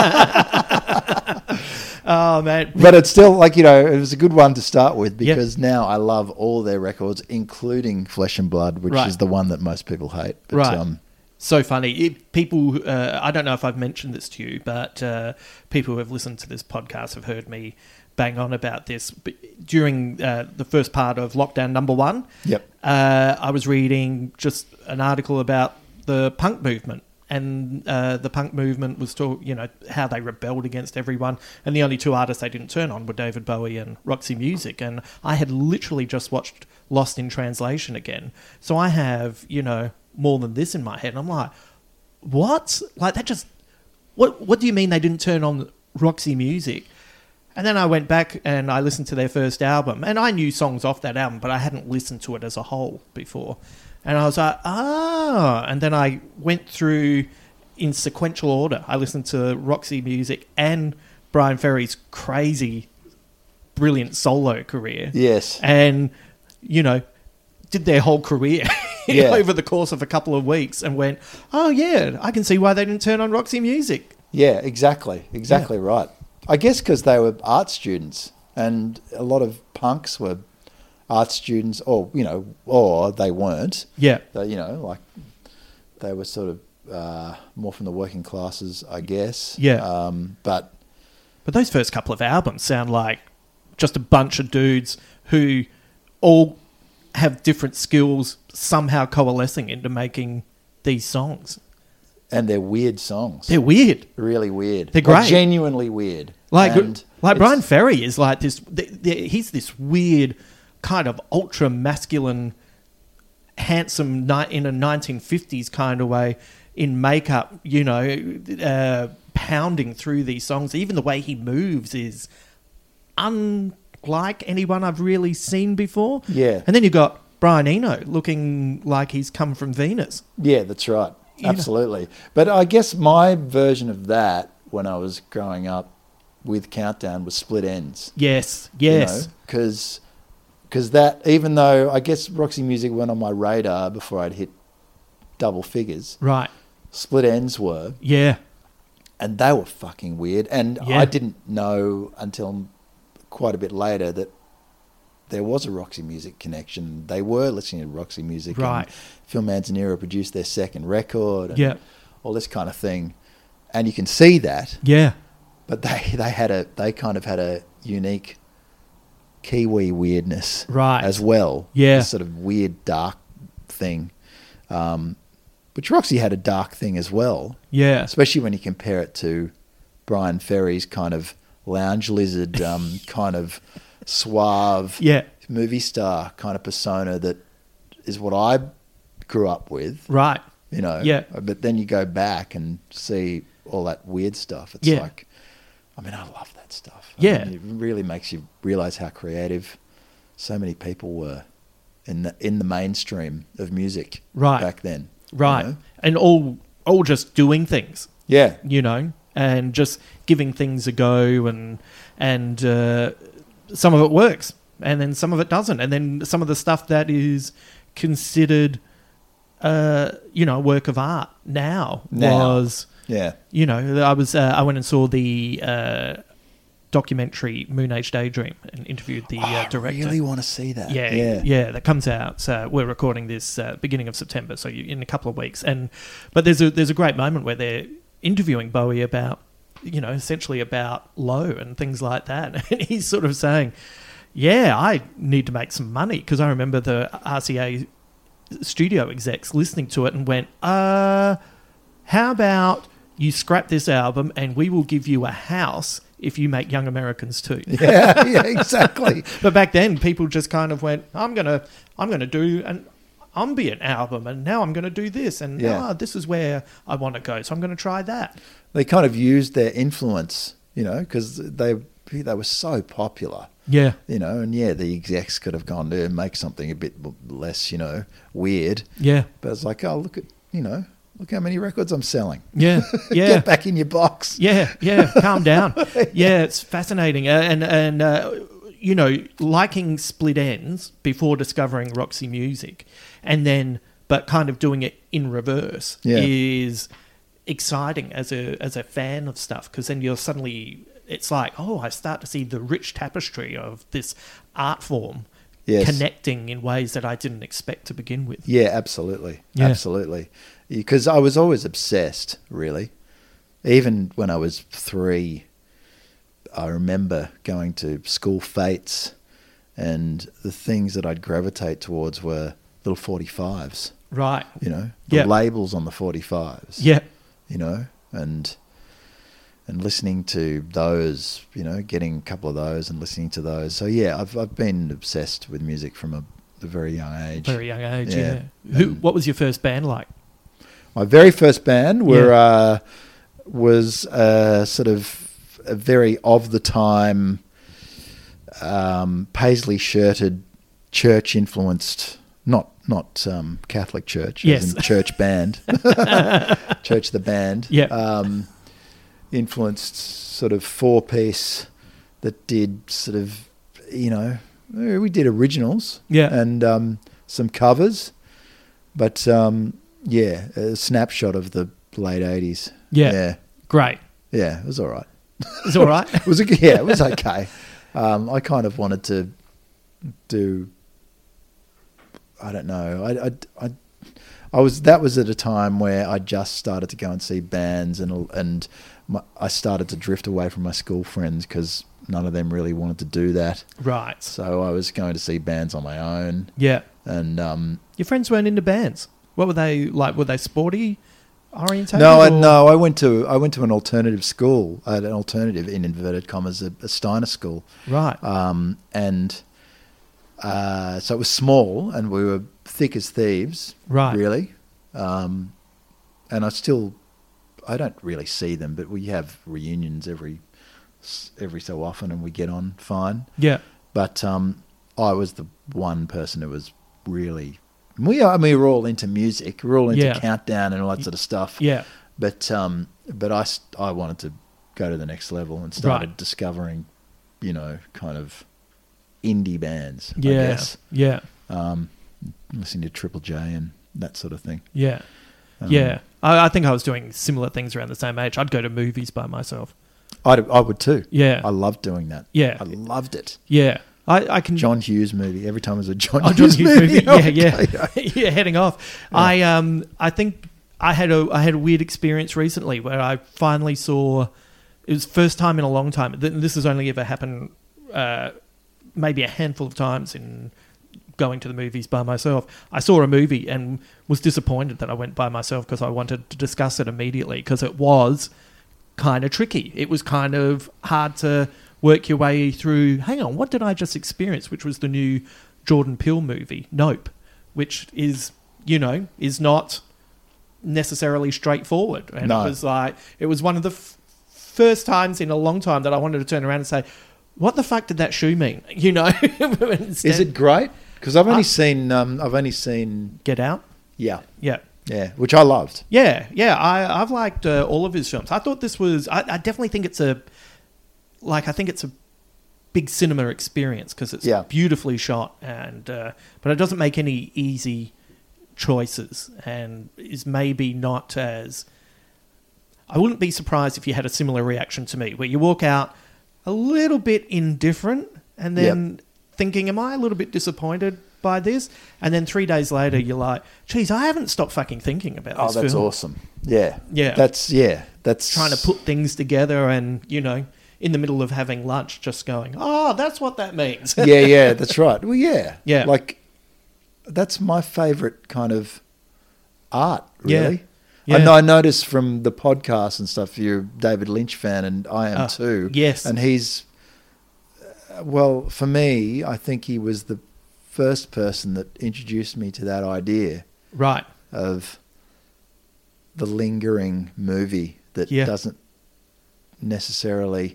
Oh, man. But it's still, like, you know, it was a good one to start with because yep. now I love all their records, including Flesh and Blood, which right. is the one that most people hate. But, right. Um, So funny. It, people, uh, I don't know if I've mentioned this to you, but uh, people who have listened to this podcast have heard me bang on about this. But during uh, the first part of lockdown number one, yep. uh, I was reading just an article about the punk movement. And uh, the punk movement was, talk, you know, how they rebelled against everyone. And the only two artists they didn't turn on were David Bowie and Roxy Music. And I had literally just watched Lost in Translation again. So I have, you know, more than this in my head. And I'm like, what? Like, that just... What What do you mean they didn't turn on Roxy Music? And then I went back and I listened to their first album. And I knew songs off that album, but I hadn't listened to it as a whole before. And I was like, ah. And then I went through in sequential order. I listened to Roxy Music and Brian Ferry's crazy, brilliant solo career. Yes. And, you know, did their whole career Yeah. over the course of a couple of weeks and went, oh, yeah, I can see why they didn't turn on Roxy Music. Yeah, exactly. Exactly right. I guess because they were art students and a lot of punks were art students or, you know, or they weren't. Yeah. They, you know, like they were sort of uh, more from the working classes, I guess. Yeah. Um, but But those first couple of albums sound like just a bunch of dudes who all have different skills somehow coalescing into making these songs. and they're weird songs. They're weird. Really weird. They're Like, great. genuinely weird. Like, And like it's- Brian Ferry is like this. Th- th- he's this weird, kind of ultra masculine, handsome ni- in a nineteen fifties kind of way in makeup. You know, uh, pounding through these songs. Even the way he moves is unlike anyone I've really seen before. Yeah. And then you got Brian Eno looking like he's come from Venus. Yeah, that's right. You know. Absolutely. But I guess my version of that when I was growing up with Countdown was Split Ends. Yes. Yes. Because that, even though I guess Roxy Music went on my radar before I'd hit double figures, Right. Split Ends were, Yeah. and they were fucking weird. And Yeah. I didn't know until quite a bit later that there was a Roxy Music connection. They were listening to Roxy Music. Right. And Phil Manzanera produced their second record. And Yeah. all this kind of thing. And you can see that, Yeah. but they, they had a they kind of had a unique Kiwi weirdness Right. as well. Yeah. This sort of weird dark thing. Um, which Roxy had a dark thing as well. Yeah. Especially when you compare it to Brian Ferry's kind of lounge lizard, um, kind of suave Yeah. movie star kind of persona that is what I grew up with, Right. you know. Yeah. But then you go back and see all that weird stuff. It's Yeah. like, I mean, I love that stuff. I Yeah. mean, it really makes you realize how creative so many people were in the in the mainstream of music Right. back then. you Right. know? And all all just doing things, Yeah. you know, and just giving things a go, and and uh, some of it works and then some of it doesn't. And then some of the stuff that is considered uh, you know, a work of art now, Now. was, Yeah. you know, I was uh, I went and saw the uh, documentary Moon Age Daydream and interviewed the uh, Oh, I director. really want to see that. Yeah, Yeah. yeah, that comes out. So we're recording this uh, beginning of September, so you, in a couple of weeks. And but there's a there's a great moment where they're interviewing Bowie about, you know, essentially about Low and things like that, and he's sort of saying, "Yeah, I need to make some money," because I remember the R C A studio execs listening to it and went, "Uh, how about you scrap this album and we will give you a house if you make Young Americans too." Yeah, yeah, exactly. But back then, people just kind of went, "I'm gonna, I'm gonna do an ambient album, and now I'm gonna do this, and Yeah. ah, this is where I want to go, so I'm gonna try that." They kind of used their influence, you know, because they they were so popular, Yeah, you know, and yeah, the execs could have gone to make something a bit less, you know, weird. yeah, But it's like, oh, look at, you know, look how many records I'm selling. yeah, yeah. Get back in your box. Yeah, yeah, calm down. Yeah, it's fascinating. Uh, and, and uh, you know, liking Split Ends before discovering Roxy Music, and then, but kind of doing it in reverse, Yeah. is exciting as a as a fan of stuff, because then you're suddenly, it's like, oh, I start to see the rich tapestry of this art form Yes. connecting in ways that I didn't expect to begin with. Yeah, absolutely. Yeah. Absolutely. Because I was always obsessed, really. Even when I was three, I remember going to school fetes, and the things that I'd gravitate towards were little forty-fives, Right. you know, the Yeah. labels on the forty-fives, Yeah. you know, and and listening to those, you know, getting a couple of those and listening to those. So, yeah, I've I've been obsessed with music from a, a very young age. Very young age, Yeah. yeah. Who? And- What was your first band like? My very first band were Yeah. uh, was uh, sort of a very of the time, um, paisley shirted, church influenced, not not um, Catholic church, Yes. as in church band, church the band, Yeah. um, influenced sort of four piece that did sort of, you know, we did originals, Yeah. and um, some covers, but um, yeah, a snapshot of the late eighties. Yeah. Yeah. Great. Yeah, it was all right. It's all right. It was a, yeah, it was okay. Um, I kind of wanted to do. I don't know. I, I, I, I was that was at a time where I just started to go and see bands, and and my, I started to drift away from my school friends because none of them really wanted to do that. Right. So I was going to see bands on my own. Yeah. And um, your friends weren't into bands. What were they like? Were they sporty orientated? No, I, or? no. I went to I went to an alternative school, uh, an alternative in inverted commas, a, a Steiner school. Right. Um, and uh, so it was small, and we were thick as thieves. Right. Really. Um, and I still, I don't really see them, but we have reunions every every so often, and we get on fine. Yeah. But um, I was the one person who was really. We are, I mean, we're all into music. We're all into Yeah. Countdown and all that sort of stuff. Yeah. But um, but I, st- I wanted to go to the next level and started Right. discovering, you know, kind of indie bands, Yeah. I guess. Yeah. Um, listening to Triple J and that sort of thing. Yeah. Um, yeah. I, I think I was doing similar things around the same age. I'd go to movies by myself. I'd, I would too. Yeah. I loved doing that. Yeah. I loved it. Yeah. I, I can. John Hughes movie. Every time it was a John, Oh, John Hughes, Hughes movie. movie. Yeah, Oh, yeah. yeah, heading off. Yeah. I um I think I had a I had a weird experience recently where I finally saw it was the first time in a long time. Th- This has only ever happened uh, maybe a handful of times in going to the movies by myself. I saw a movie and was disappointed that I went by myself because I wanted to discuss it immediately because it was kind of tricky. It was kind of hard to work your way through, hang on, what did I just experience? Which was the new Jordan Peele movie, Nope, which is, you know, is not necessarily straightforward. And No. it was like, it was one of the f- first times in a long time that I wanted to turn around and say, what the fuck did that shoe mean? You know? Instead, Is it great? Because I've only I- seen, um, I've only seen, Get Out? yeah, Yeah. yeah, which I loved. Yeah, yeah. I, I've liked uh, all of his films. I thought this was, I, I definitely think it's a, like, I think it's a big cinema experience because it's Yeah. beautifully shot, and uh, but it doesn't make any easy choices, and is maybe not as. I wouldn't be surprised if you had a similar reaction to me, where you walk out a little bit indifferent, and then thinking, "Am I a little bit disappointed by this?" And then three days later, you're like, "Geez, I haven't stopped fucking thinking about Oh, this that's film." awesome. Yeah. Yeah. That's, yeah, that's. Trying to put things together, and you know, in the middle of having lunch, just going, "Oh, that's what that means." yeah, yeah, that's right. Well, yeah. Yeah. Like, that's my favourite kind of art, Yeah. really. Yeah. I know, I noticed from the podcast and stuff, you're a David Lynch fan, and I am Uh, too. yes. And he's, uh, well, for me, I think he was the first person that introduced me to that idea Right. of the lingering movie that Yeah. doesn't necessarily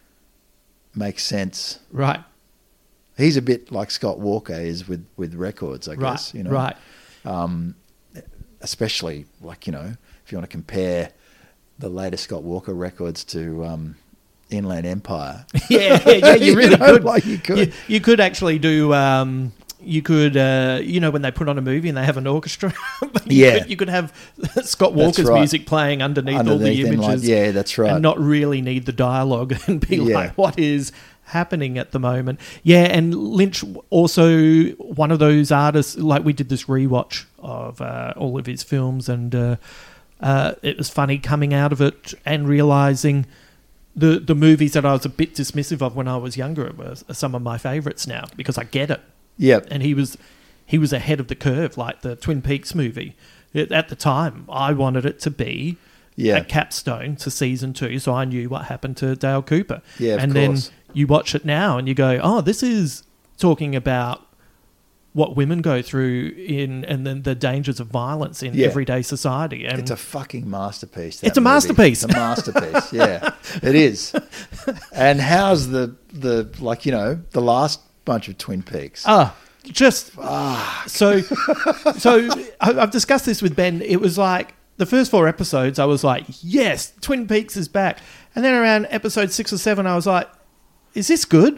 make sense. Right. He's a bit like Scott Walker is with, with records, I Right. guess. You know, Right. Um, especially like, you know, if you want to compare the latest Scott Walker records to um, Inland Empire. Yeah, yeah, yeah. You really know, could. like you could. You, you could actually do. Um, you could, uh, you know, when they put on a movie and they have an orchestra. you Yeah. Could, you could have Scott Walker's right. music playing underneath, all the Underneath and like- images. yeah, that's right. And not really need the dialogue and be Yeah. like, what is happening at the moment? Yeah, and Lynch also one of those artists, like we did this rewatch of uh, all of his films, and uh, uh, it was funny coming out of it and realising the, the movies that I was a bit dismissive of when I was younger were some of my favourites now, because I get it. Yep. And he was he was ahead of the curve, like the Twin Peaks movie. It, at the time, I wanted it to be Yeah. a capstone to season two, so I knew what happened to Dale Cooper. Yeah, of and course. then you watch it now and you go, oh, this is talking about what women go through in, and then the dangers of violence in Yeah. everyday society. And It's a fucking masterpiece. that It's a movie. masterpiece. It's a masterpiece. Yeah, it is. And how's the the like you know the last bunch of Twin Peaks? Ah, just so. So I- I've discussed this with Ben. It was like the first four episodes. I was like, yes, Twin Peaks is back. And then around episode six or seven, I was like, is this good?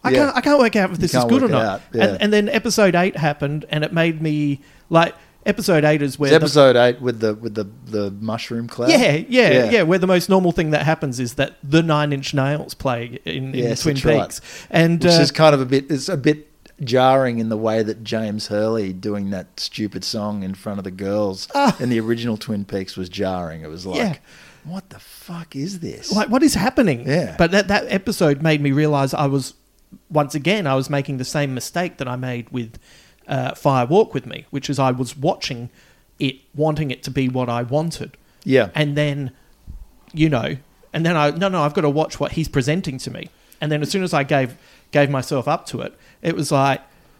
I Yeah. can't I can't work out if this is can't good or work it not. out, yeah. And, and then episode eight happened, and it made me like episode eight is where It's the- episode eight with the with the, the mushroom cloud. yeah, yeah, Yeah. yeah, Where the most normal thing that happens is that the Nine Inch Nails play in, in Yes, Twin that's right. Peaks, and Which uh, is kind of a bit it's a bit jarring in the way that James Hurley doing that stupid song in front of the girls Ah. in the original Twin Peaks was jarring. It was like, Yeah. what the fuck is this? like what is happening? Yeah. But that that episode made me realize I was once again I was making the same mistake that I made with uh, Fire Walk with Me, which is I was watching it, wanting it to be what I wanted. Yeah. And then, you know, and then I, no, no, I've got to watch what he's presenting to me. And then as soon as I gave gave myself up to it, it was like,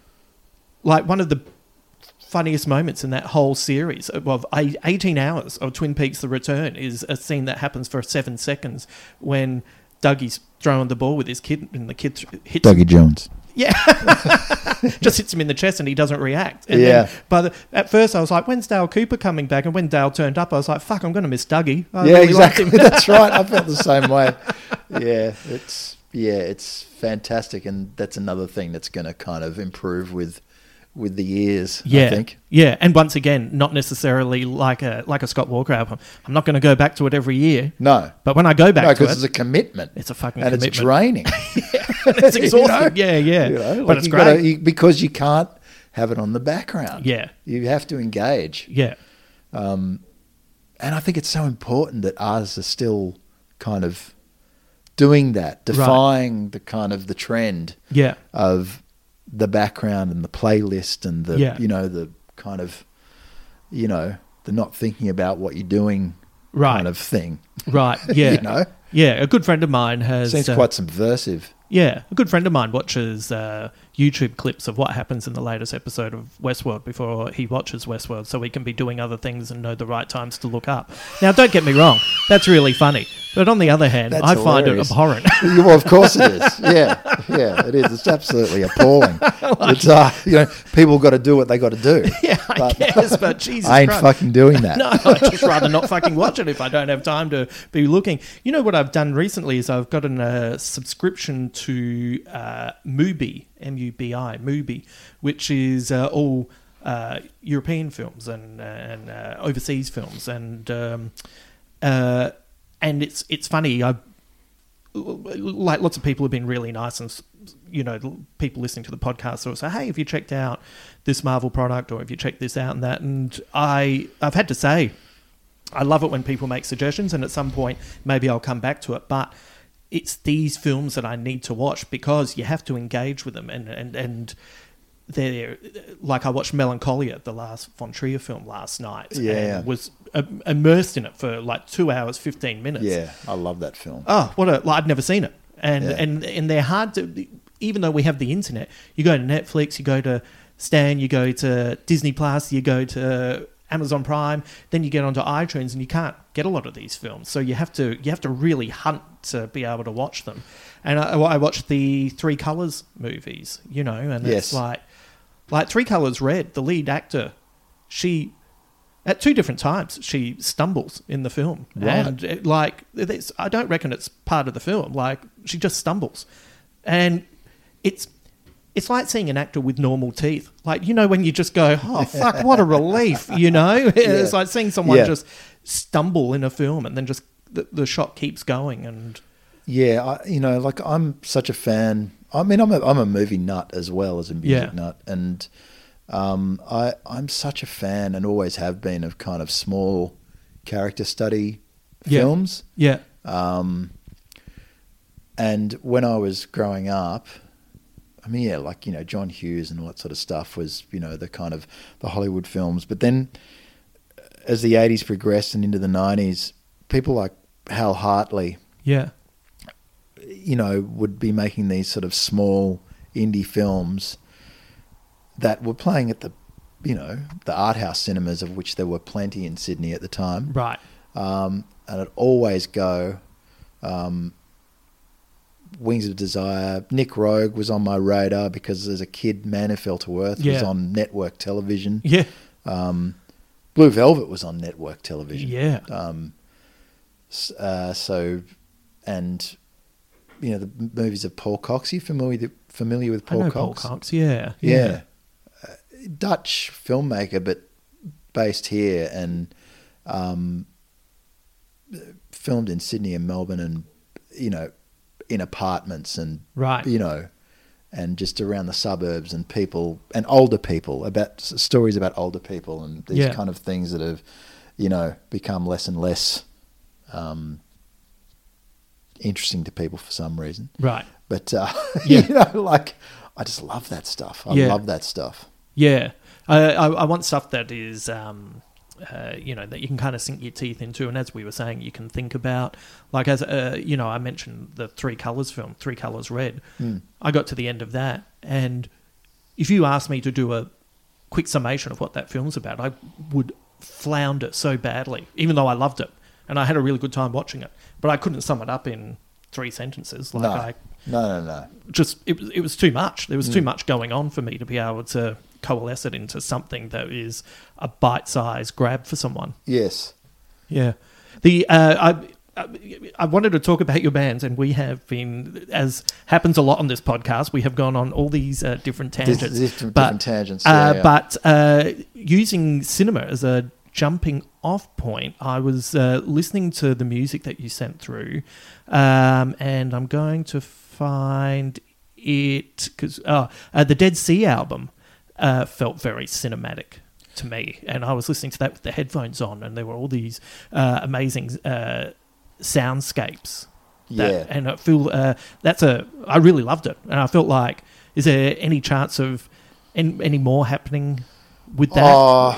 like one of the funniest moments in that whole series of eighteen hours of Twin Peaks The Return is a scene that happens for seven seconds when Dougie's throwing the ball with his kid and the kid hits him. Jones. Yeah. Just hits him in the chest and he doesn't react. And Yeah. Then, but at first I was like, when's Dale Cooper coming back? And when Dale turned up, I was like, fuck, I'm going to miss Dougie. I Yeah, really liked exactly. him. That's right. I felt the same way. Yeah, it's yeah, it's fantastic, and that's another thing that's going to kind of improve with with the years. Yeah, I think. yeah, and once again, not necessarily like a like a Scott Walker album. I'm not going to go back to it every year, No, but when I go back no, to because it, it's a commitment, it's a fucking and commitment. it's draining. It's exhausting. You know? Yeah, yeah, You know, but like it's you great. gotta- you- because you can't have it on the background. Yeah, You have to engage. yeah, Um, and I think it's so important that artists are still kind of doing that, defying the kind of the trend yeah, of the background and the playlist and the, Yeah. you know, the kind of, you know, the not thinking about what you're doing right, kind of thing. right. Yeah, You know, yeah. A good friend of mine has seems uh, quite subversive. Yeah, a good friend of mine watches uh, YouTube clips of what happens in the latest episode of Westworld before he watches Westworld, so he can be doing other things and know the right times to look up. Now, don't get me wrong, that's really funny. But on the other hand, That's I find it hilarious. abhorrent. Well, of course it is. Yeah, yeah, it is. It's absolutely appalling. It's uh, you know, people got to do what they got to do. Yeah, I But- guess, but Jesus I ain't Christ. fucking doing that. No, I'd just rather not fucking watch it if I don't have time to be looking. You know what I've done recently is I've gotten a subscription to uh, Mubi, M U B I, Mubi, which is uh, all uh, European films and and uh, overseas films, and um, uh, and it's it's funny. I like lots of people have been really nice, and you know, people listening to the podcast sort of say, "Hey, have you checked out this Marvel product, or have you checked this out and that?" And I I've had to say, I love it when people make suggestions, and at some point maybe I'll come back to it. But it's these films that I need to watch because you have to engage with them, and and and they're like I watched Melancholia, the last Von Trier film, last night, Yeah. and was uh, immersed in it for like two hours, fifteen minutes. Yeah, I love that film. Oh, what a! Like, I'd never seen it, and Yeah. and and they're hard to. Even though we have the internet, you go to Netflix, you go to Stan, you go to Disney Plus, you go to Amazon Prime, then you get onto iTunes, and you can't get a lot of these films. So you have to you have to really hunt to be able to watch them. And I, I watched the Three Colors movies, you know, and Yes. it's like like Three Colors Red. The lead actor, she. At two different times, she stumbles in the film, Right. and it, like it's, I don't reckon it's part of the film. Like she just stumbles, and it's it's like seeing an actor with normal teeth. Like you know when you just go, oh fuck, what a relief, you know. It's like seeing someone Yeah. just stumble in a film, and then just the, the shot keeps going, and Yeah, I, you know, like I'm such a fan. I mean, I'm a I'm a movie nut as well as a music Yeah. nut, and um, I I'm such a fan and always have been of kind of small character study Yeah. films. yeah, Um, and when I was growing up, I mean, yeah, like, you know, John Hughes and all that sort of stuff was, you know, the kind of the Hollywood films. But then as the eighties progressed and into the nineties, people like Hal Hartley, yeah, you know, would be making these sort of small indie films that were playing at the, you know, the art house cinemas, of which there were plenty in Sydney at the time. right, Um, and it'd always go, um, Wings of Desire. Nick Rogue was on my radar because as a kid, Man Who Fell to Earth was Yeah. on network television. yeah, Um, Blue Velvet was on network television. yeah, Um, s- uh, so, and, you know, the m- movies of Paul Cox. Are you familiar, familiar with Paul I know Cox? Paul Cox, yeah. Yeah. Yeah. Uh, Dutch filmmaker, but based here and um, filmed in Sydney and Melbourne and, you know, in apartments and, Right. you know, and just around the suburbs and people and older people, about stories about older people and these Yeah. kind of things that have, you know, become less and less um, interesting to people for some reason. Right. But, uh, Yeah. you know, like, I just love that stuff. I Yeah. love that stuff. Yeah. I, I, I want stuff that is, um, uh, you know, that you can kind of sink your teeth into. And as we were saying, you can think about, like, as, uh, you know, I mentioned the Three Colours film, Three Colours Red. Mm. I got to the end of that. And if you asked me to do a quick summation of what that film's about, I would flounder so badly, even though I loved it. And I had a really good time watching it. But I couldn't sum it up in three sentences. Like No. I No, no, no. just, it was, it was too much. There was Mm. too much going on for me to be able to coalesce it into something that is a bite-sized grab for someone. Yes. Yeah. The uh, I, I I wanted to talk about your bands, and we have been, as happens a lot on this podcast, we have gone on all these uh, different tangents. Dis- different, but, different tangents. uh, Yeah, yeah. But uh, using cinema as a jumping off point, I was uh, listening to the music that you sent through, um, and I'm going to find it because oh, uh, the Dead Sea album uh, felt very cinematic to me, and I was listening to that with the headphones on, and there were all these uh, amazing uh, soundscapes. That, Yeah. and I feel uh, that's a. I really loved it, and I felt like, is there any chance of any, any more happening with that? Oh,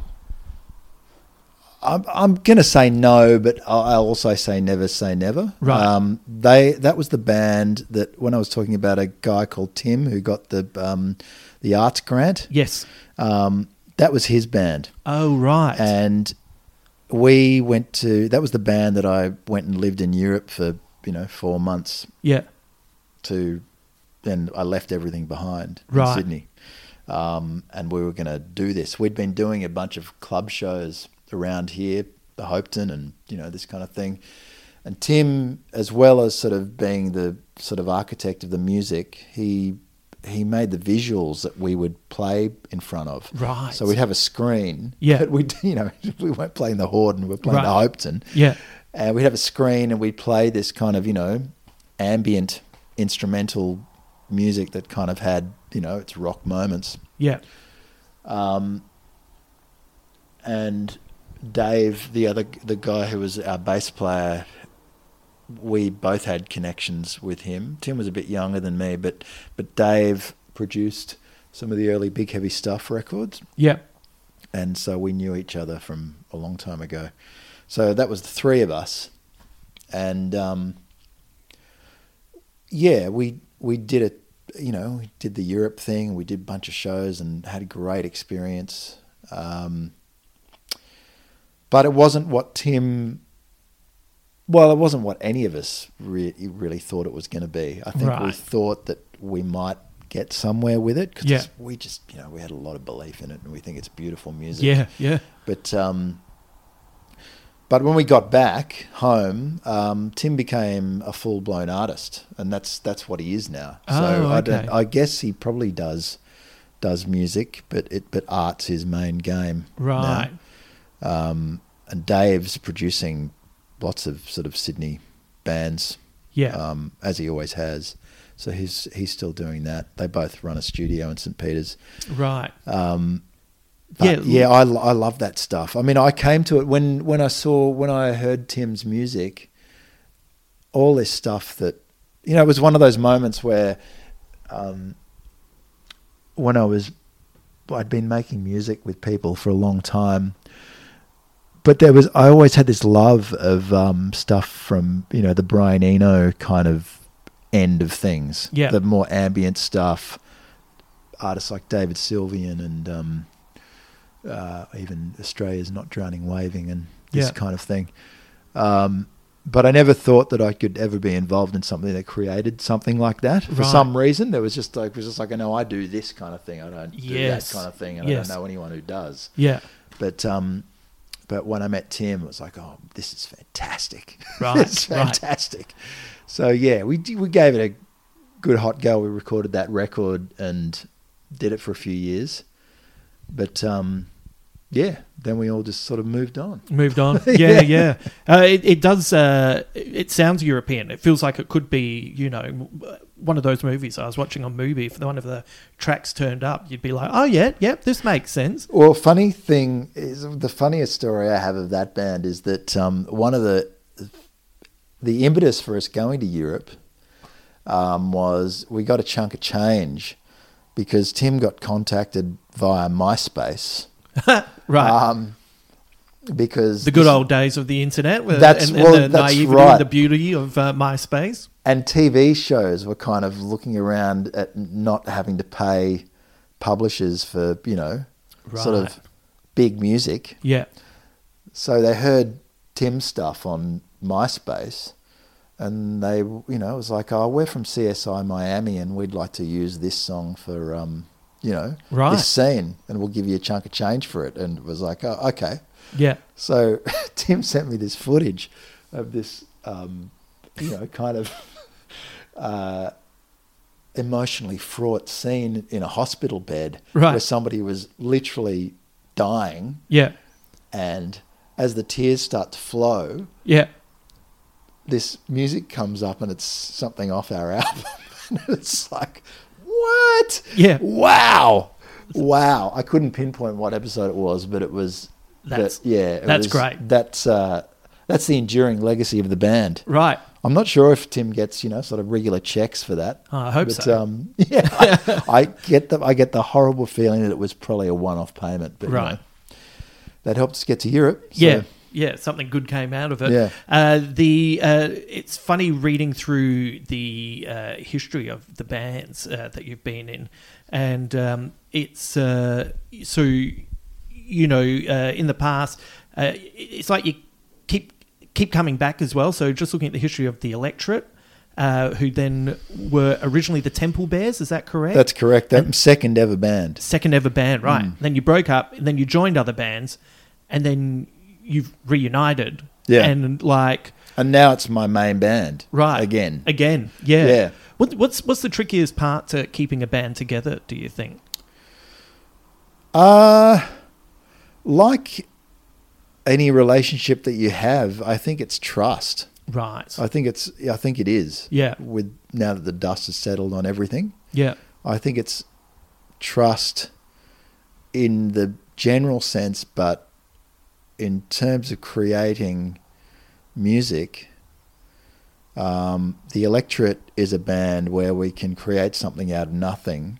I'm I'm gonna say no, but I'll I'll also say never say never. Right. Um, they that was the band that when I was talking about a guy called Tim who got the um, the arts grant. Yes. Um, that was his band, Oh, right. and we went to. That was the band that I went and lived in Europe for you know four months yeah. to. Then I left everything behind Right. in Sydney, um, and we were going to do this. We'd been doing a bunch of club shows around here, the Hopetoun, and you know this kind of thing. And Tim, as well as sort of being the sort of architect of the music, he he made the visuals that we would play in front of. Right. So we'd have a screen. Yeah. But we, you know, we weren't playing the Horde and we we're playing Right. the Hopetoun. Yeah. And we'd have a screen and we'd play this kind of, you know, ambient instrumental music that kind of had, you know, its rock moments. Yeah. Um, and Dave, the other, the guy who was our bass player, we both had connections with him. Tim was a bit younger than me, but but Dave produced some of the early Big Heavy Stuff records, Yeah. and so we knew each other from a long time ago. So that was the three of us, and um, yeah, we we did it. You know, we did the Europe thing. We did a bunch of shows and had a great experience. Um, but it wasn't what Tim. Well, it wasn't what any of us re- really thought it was going to be. I think we Right. thought that we might get somewhere with it because Yeah. we just, you know, we had a lot of belief in it and we think it's beautiful music. Yeah. Yeah. But um, but when we got back home, um, Tim became a full blown artist, and that's that's what he is now. Oh, so I okay. don't. I guess he probably does does music, but it but art's his main game. Right. Now. Um, and Dave's producing lots of sort of Sydney bands, Yeah. um, as he always has. So he's he's still doing that. They both run a studio in Saint Peter's. right. Um, but Yeah. yeah, I, I love that stuff. I mean, I came to it when, when I saw, when I heard Tim's music, all this stuff that, you know, it was one of those moments where um, when I was, I'd been making music with people for a long time, but there was, I always had this love of um, stuff from, you know, the Brian Eno kind of end of things. Yeah. The more ambient stuff, artists like David Sylvian and um, uh, even Australia's Not Drowning Waving and this Yeah. kind of thing. Um, but I never thought that I could ever be involved in something that created something like that. For Right. some reason, there was just like, it was just like, no, I do this kind of thing. I don't Yes. do that kind of thing. And Yes. I don't know anyone who does. Yeah. But um, but when I met Tim, it was like, oh, this is fantastic. Right, It's right. fantastic. So yeah, we d- we gave it a good hot go. We recorded that record and did it for a few years. But, um, yeah, then we all just sort of moved on. Moved on. Yeah, yeah. Uh, it, it does, uh, it sounds European. It feels like it could be, you know, one of those movies I was watching on Movie. If one of the tracks turned up, you'd be like, oh, yeah, yeah, this makes sense. Well, funny thing is, the funniest story I have of that band is that um, one of the, the impetus for us going to Europe um, was we got a chunk of change because Tim got contacted via MySpace. Right. Um, because the good old days of the internet, with, that's, and, and well, the that's naivety right. and the beauty of uh, MySpace. And T V shows were kind of looking around at not having to pay publishers for, you know, Right. sort of big music. Yeah. So they heard Tim's stuff on MySpace, and they, you know, it was like, oh, we're from C S I Miami, and we'd like to use this song for, um, you know, Right. this scene, and we'll give you a chunk of change for it. And it was like, oh, okay. Yeah. So Tim sent me this footage of this, um, you know, kind of uh, emotionally fraught scene in a hospital bed Right. where somebody was literally dying, Yeah. and as the tears start to flow, Yeah. this music comes up and it's something off our album. And it's like, what? Yeah. Wow. Wow. I couldn't pinpoint what episode it was, but it was, That's- but yeah, it that's was- great. That's, uh, that's the enduring legacy of the band. Right. I'm not sure if Tim gets, you know, sort of regular checks for that. Oh, I hope but, so. Um, yeah, I, I get the I get the horrible feeling that it was probably a one-off payment, but Right. you know, that helped us get to Europe. So, Yeah. Yeah, something good came out of it. Yeah. Uh, the uh, it's funny reading through the uh, history of the bands uh, that you've been in, and um, it's uh, so you know uh, in the past uh, it's like you keep keep coming back as well. So just looking at the history of the Electorate, uh, who then were originally the Temple Bears, is that correct? That's correct. That second ever band. Second ever band, right? Mm. Then you broke up, and then you joined other bands, and then you've reunited. Yeah. And like And now it's my main band. right Again. again, yeah. Yeah. What, what's what's the trickiest part to keeping a band together? Do you think? Uh, like any relationship that you have, I think it's trust. Right. I think it's, I think it is. Yeah. With now that the dust has settled on everything, Yeah. I think it's trust in the general sense, but in terms of creating music, um, the Electorate is a band where we can create something out of nothing,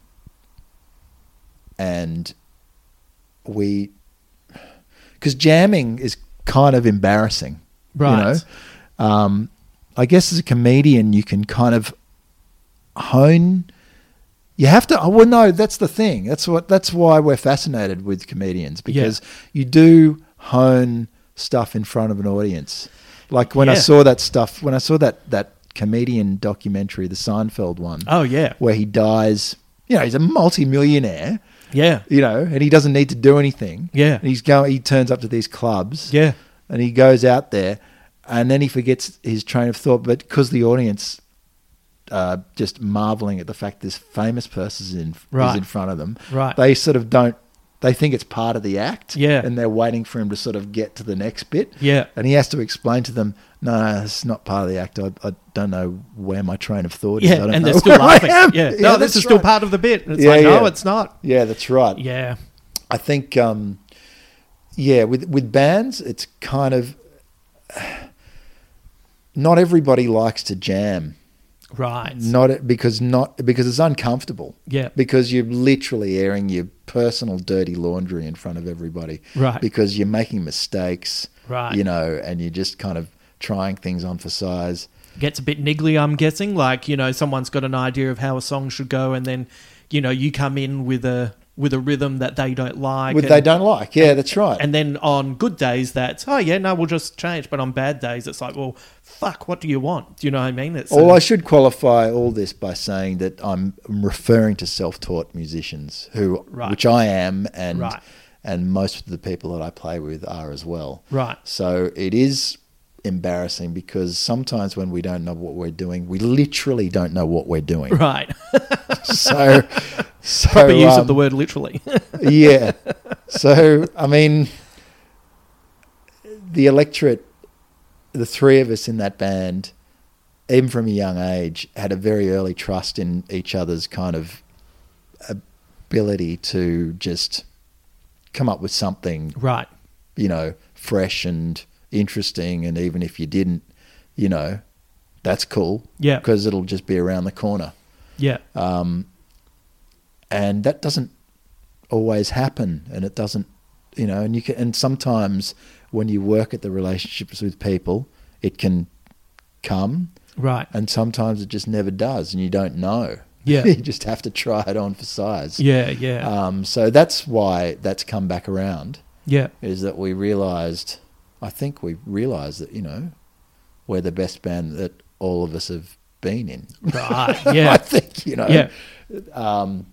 and we, because jamming is kind of embarrassing, Right. you know. Um, I guess as a comedian, you can kind of hone. You have to. Oh, well, no, that's the thing. That's what. That's why we're fascinated with comedians, because you do hone stuff in front of an audience. Like when I Yeah. saw that stuff, when I saw that that comedian documentary, the Seinfeld one, Oh yeah. where he dies. You know, he's a multi-millionaire. Yeah. You know, and he doesn't need to do anything. Yeah. And he's going. He turns up to these clubs. Yeah. And he goes out there, and then he forgets his train of thought. But because the audience uh, just marveling at the fact this famous person is in, Right. is in front of them, Right. they sort of don't, they think it's part of the act. Yeah. And they're waiting for him to sort of get to the next bit. Yeah. And he has to explain to them, no, no, it's not part of the act. I, I don't know where my train of thought is. I Yeah. don't And know they're still where I laughing. am." Yeah. Yeah, No, this that's is still right. part of the bit. And it's Yeah, like, no, yeah. it's not. Yeah, that's right. Yeah. I think, um, yeah, with with bands, it's kind of not everybody likes to jam. Right. Not because not because it's uncomfortable. Yeah. Because you're literally airing your personal dirty laundry in front of everybody. Right. Because you're making mistakes. Right. You know, and you're just kind of trying things on for size. Gets a bit niggly, I'm guessing. Like, you know, someone's got an idea of how a song should go, and then, you know, you come in with a with a rhythm that they don't like. What and, they don't like. Yeah, that's right. And then on good days, that's, oh, yeah, no, we'll just change. But on bad days, it's like, well, fuck, what do you want? Do you know what I mean? It's Well, uh, I should qualify all this by saying that I'm referring to self-taught musicians, who, Right. which I am, and Right. and most of the people that I play with are as well. Right. So it is embarrassing because sometimes when we don't know what we're doing, we literally don't know what we're doing. Right. So, so Proper use um, of the word literally. yeah. So, I mean, the electorate, the three of us in that band, even from a young age, had a very early trust in each other's kind of ability to just come up with something, Right. you know, fresh and interesting. And even if you didn't, you know, that's cool. Yeah. Because it'll just be around the corner. Yeah. Um, and that doesn't always happen, and it doesn't, you know, and you can, and sometimes when you work at the relationships with people, it can come, Right. and sometimes it just never does, and you don't know. Yeah. You just have to try it on for size. Yeah. Yeah. Um, so that's why that's come back around, yeah. is that we realised, I think we realised that, you know, we're the best band that all of us have been in. Right. Yeah. I think, you know. Yeah. Um,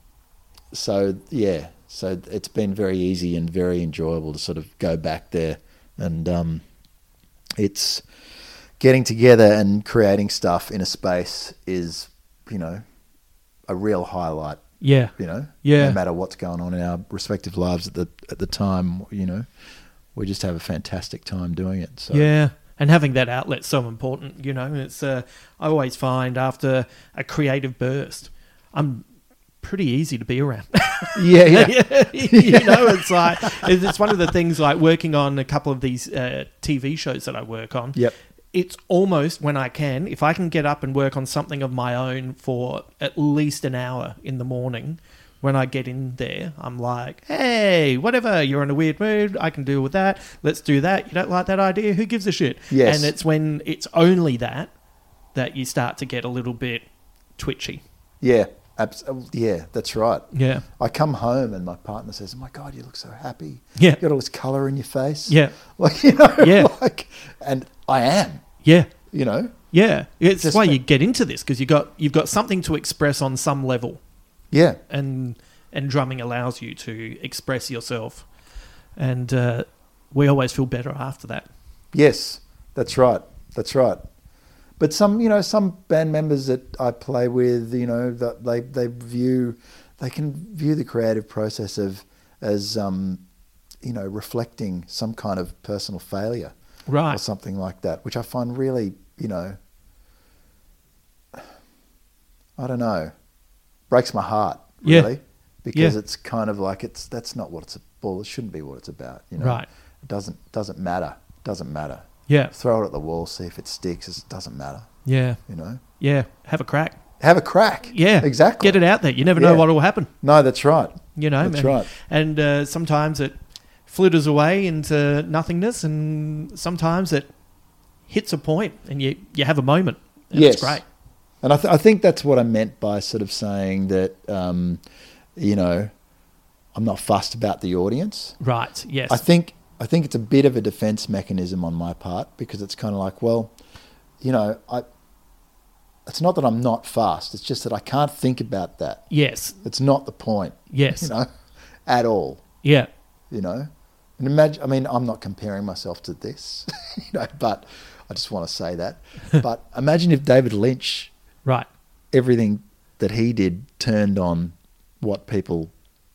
so, yeah. So it's been very easy and very enjoyable to sort of go back there. And um, it's getting together and creating stuff in a space is, you know, a real highlight. Yeah. You know, Yeah. no matter what's going on in our respective lives at the at the time, you know, we just have a fantastic time doing it. So Yeah. And having that outlet's so important, you know. It's uh, I always find after a creative burst, I'm pretty easy to be around. yeah, yeah, you know, it's like it's one of the things, like working on a couple of these uh, T V shows that I work on. Yep. It's almost, when I can, if I can get up and work on something of my own for at least an hour in the morning, when I get in there, I'm like, hey, whatever, you're in a weird mood, I can deal with that. Let's do that. You don't like that idea? Who gives a shit? Yes. And it's when it's only that that you start to get a little bit twitchy. yeah, abs- yeah. That's right. Yeah. I come home and my partner says, "Oh my God, you look so happy. Yeah. You got all this colour in your face." Yeah. Like, you know, Yeah. like, and I am, Yeah. you know. Yeah. It's Just why for- you get into this, because you got you've got something to express on some level. Yeah. and and drumming allows you to express yourself, and uh, we always feel better after that. Yes, that's right. That's right. But some, you know, some band members that I play with, you know, that they they view, they can view the creative process of as, um, you know, reflecting some kind of personal failure, or Right. something like that, which I find really, you know, I don't know, breaks my heart, Yeah. really, because Yeah. it's kind of like it's that's not what it's well, it shouldn't be what it's about, you know. Right. It doesn't doesn't matter. Doesn't matter. Yeah. Throw it at the wall, see if it sticks. It doesn't matter, Yeah. you know. Yeah. Have a crack. Have a crack. Yeah. exactly. Get it out there. You never know Yeah. what will happen. No, that's right. You know. That's and, right. And uh, sometimes it flitters away into nothingness, and sometimes it hits a point, and you you have a moment. And Yes. It's great. And I, th- I think that's what I meant by sort of saying that, um, you know, I'm not fussed about the audience. Right. Yes. I think I think it's a bit of a defense mechanism on my part, because it's kind of like, well, you know, I. It's not that I'm not fast. It's just that I can't think about that. yes. It's not the point. Yes. You know, at all. Yeah. You know, and imagine. I mean, I'm not comparing myself to this, you know, but I just want to say that. But imagine if David Lynch, Right. everything that he did turned on what people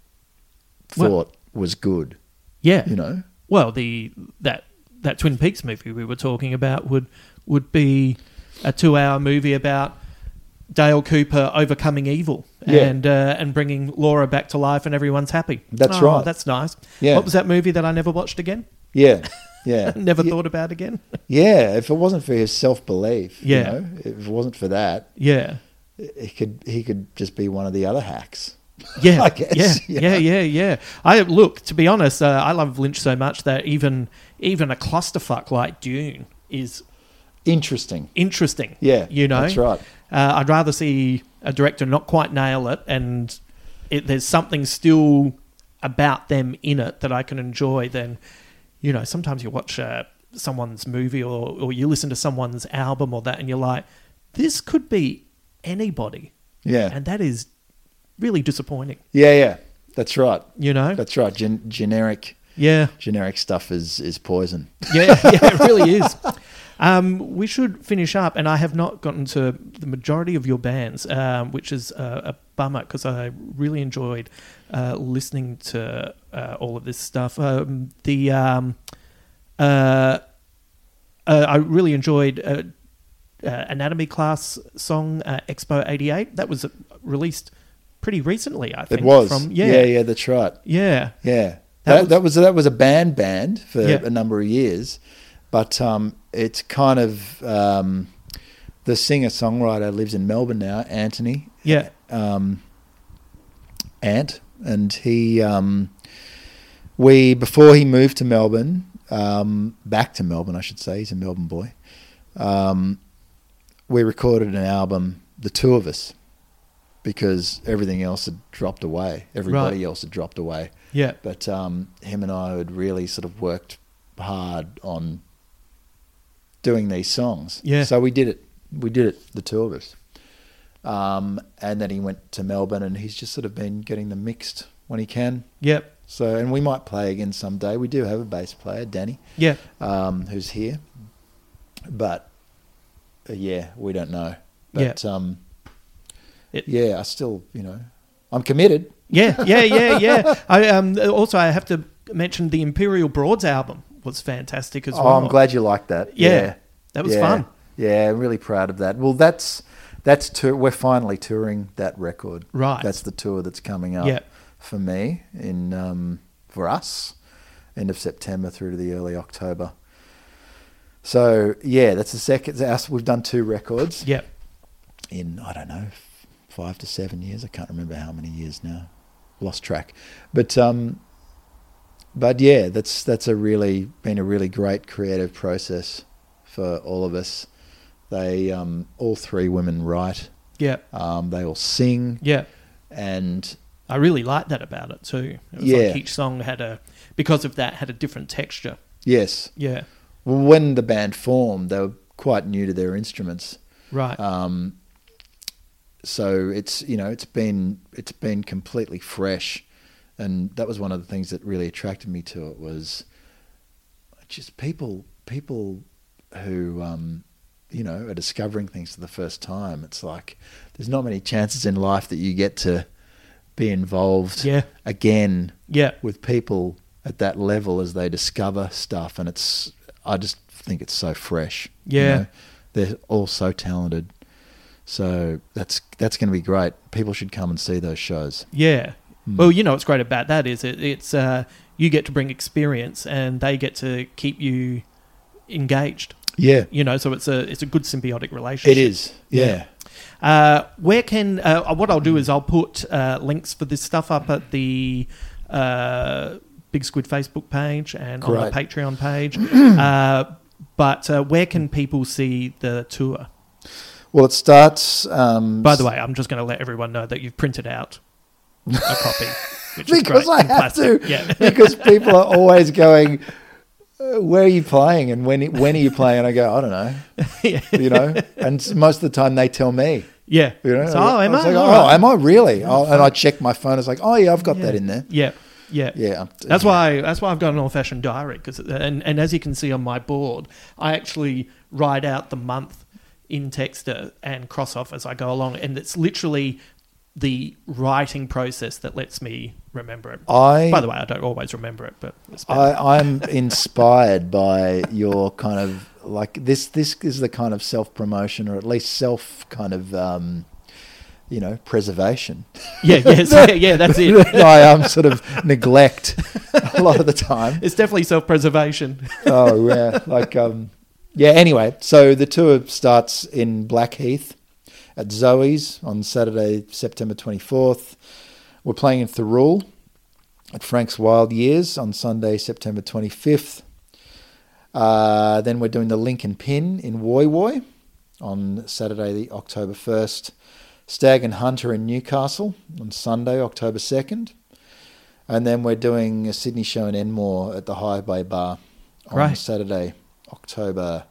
Well- thought was good. Yeah. You know. Well, the that that Twin Peaks movie we were talking about would would be a two-hour movie about Dale Cooper overcoming evil Yeah. and uh, and bringing Laura back to life, and everyone's happy. That's Oh, right. That's nice. Yeah. What was that movie that I never watched again? Yeah. Yeah. Never yeah. thought about again. Yeah. If it wasn't for his self belief, Yeah. you know, if it wasn't for that, Yeah. he could he could just be one of the other hacks. Yeah, I guess, yeah, you know. yeah, yeah, yeah. I look, to be honest, uh, I love Lynch so much that even even a clusterfuck like Dune is Interesting. interesting. Yeah. you know, That's right. Uh, I'd rather see a director not quite nail it, and it, there's something still about them in it that I can enjoy. Than, you know, sometimes you watch uh, someone's movie or or you listen to someone's album or that, and you're like, this could be anybody, Yeah. and that is really disappointing. Yeah. Yeah. That's right. You know, That's right. Gen- generic yeah. generic stuff is is poison. Yeah, yeah, it really is. Um, we should finish up, and I have not gotten to the majority of your bands, um, which is uh, a bummer because I really enjoyed uh, listening to uh, all of this stuff. Um, the um, uh, uh, I really enjoyed uh, uh, Anatomy Class song uh, Expo eighty-eight. That was released pretty recently, I think. It was. From, yeah. yeah, yeah, yeah, that's right. Yeah. Yeah. That That, was- that was that was a band band for Yeah. a number of years, but um, it's kind of um, the singer songwriter lives in Melbourne now, Anthony. Yeah. Um, Ant, and he um, we before he moved to Melbourne, um, back to Melbourne, I should say. He's a Melbourne boy. Um, we recorded an album, the two of us, because everything else had dropped away. Everybody Right. else had dropped away. Yeah. But um, him and I had really sort of worked hard on doing these songs. Yeah. So we did it. We did it, the two of us. Um, and then he went to Melbourne, and he's just sort of been getting them mixed when he can. Yep. So, and we might play again someday. We do have a bass player, Danny, Yeah. um, who's here. But uh, yeah, we don't know. But um, It- yeah, I still, you know, I'm committed. Yeah, yeah, yeah, yeah. I um also I have to mention the Imperial Broads album was fantastic as Oh, well. I'm glad you liked that. Yeah, Yeah, that was yeah. fun. Yeah, I'm really proud of that. Well, that's that's tour. We're finally touring that record. Right. That's the tour that's coming up Yeah. for me in um, for us, end of September through to the early October. So yeah, that's the second. Us, we've done two records Yeah, in I don't know five to seven years. I can't remember how many years now. Lost track, but um, but yeah, that's that's a really been a really great creative process for all of us. They um, all three women write. yeah, Um, they all sing, yeah. and I really liked that about it too. It was Yeah. like each song had a because of that had a different texture. yes, Yeah, well, when the band formed, they were quite new to their instruments. right. Um, so it's you know it's been it's been completely fresh, and that was one of the things that really attracted me to it was just people people who um, you know are discovering things for the first time. It's like there's not many chances in life that you get to be involved Yeah, again yeah, with people at that level as they discover stuff, and it's I just think it's so fresh. you Yeah. know. They're all so talented. So that's that's going to be great. People should come and see those shows. yeah. Mm. Well, you know what's great about that is it, it's uh, you get to bring experience and they get to keep you engaged. Yeah, You know, so it's a it's a good symbiotic relationship. it is. Yeah. Uh, where can uh, what I'll do is I'll put uh, links for this stuff up at the uh, Big Squid Facebook page and on the Great. Patreon page. uh, but uh, where can people see the tour? Well, it starts. Um, By the way, I'm just going to let everyone know that you've printed out a copy, which is because great, I in have plastic. to, Yeah. because people are always going, uh, "Where are you playing?" and when when are you playing? And I go, "I don't know," yeah. you know. And s- most of the time, they tell me. Yeah. You know, So, oh, am was I? like, All oh, right. am I really? Oh, and I check my phone. It's like, oh yeah, I've got Yeah. that in there. Yeah. Yeah. Yeah, I'm- That's why that's why I've got an old-fashioned diary because and, and as you can see on my board, I actually write out the month in Texter and cross off as I go along, and it's literally the writing process that lets me remember it. I By the way, I don't always remember it, but it's better. I, I'm inspired by your kind of like this. This is the kind of self promotion, or at least self kind of, um, you know, preservation. yeah, yes, yeah, yeah, that's it. that I um, sort of neglect a lot of the time. It's definitely self-preservation. Oh yeah, like um, yeah. Anyway, so the tour starts in Blackheath at Zoe's on Saturday, September twenty-fourth. We're playing in Thirroul at Frank's Wild Years on Sunday, September twenty-fifth. Uh, then we're doing the Lincoln Pin in Woy Woy on Saturday, the October first. Stag and Hunter in Newcastle on Sunday, October second. And then we're doing a Sydney show in Enmore at the High Bay Bar on Right. Saturday, October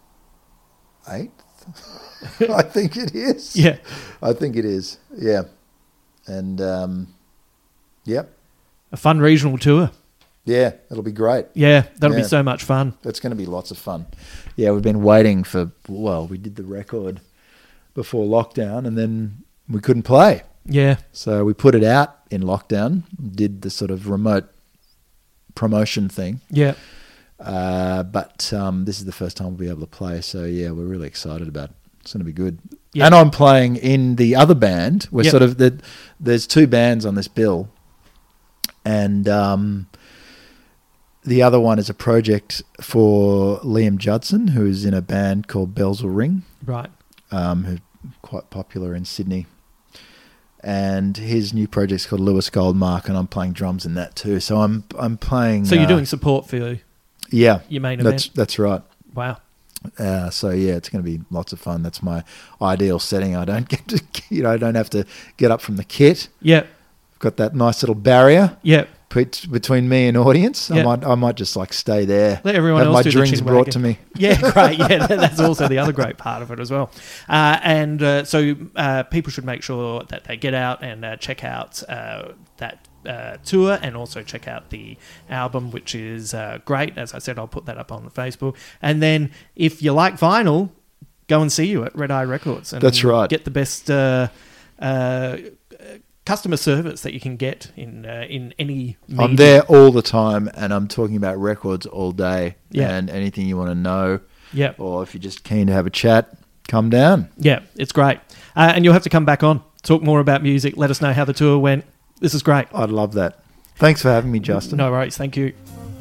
eighth. I think it is. Yeah, I think it is. Yeah. And, um, yep. a fun regional tour. Yeah, it'll be great. Yeah, that'll Yeah. be so much fun. It's going to be lots of fun. Yeah, we've been waiting for, well, we did the record before lockdown and then we couldn't play. Yeah. So we put it out in lockdown, did the sort of remote promotion thing. Yeah. Uh, but um, this is the first time we'll be able to play. So, yeah, we're really excited about it. It's going to be good. Yep. And I'm playing in the other band. We're Yep. sort of, the, there's two bands on this bill. And um, the other one is a project for Liam Judson, who's in a band called Bells Will Ring, Right. um, who's quite popular in Sydney. And his new project's called Lewis Goldmark, and I'm playing drums in that too. So I'm I'm playing. So you're uh, doing support for yeah, your main that's event? that's right. Wow. Uh, so yeah, it's going to be lots of fun. That's my ideal setting. I don't get to, you know, I don't have to get up from the kit. Yeah. I've got that nice little barrier Yeah. put between me and audience. Yeah. I might I might just like stay there. Let everyone have else my do the drinks chin brought wagging. to me. Yeah, great. Yeah, that- that's also the other great part of it as well. Uh, and uh, so uh, people should make sure that they get out and uh, check out uh, that uh, tour and also check out the album, which is uh, great. As I said, I'll put that up on Facebook. And then if you like vinyl, go and see you at Red Eye Records. And That's right. Get the best uh, uh, customer service that you can get in uh, in any medium. I'm there all the time, and I'm talking about records all day. Yeah. And anything you want to know, Yeah. or if you're just keen to have a chat, come down. Yeah, it's great. Uh, and you'll have to come back on, talk more about music, let us know how the tour went. This is great. I'd love that. Thanks for having me, Justin. No worries. Thank you.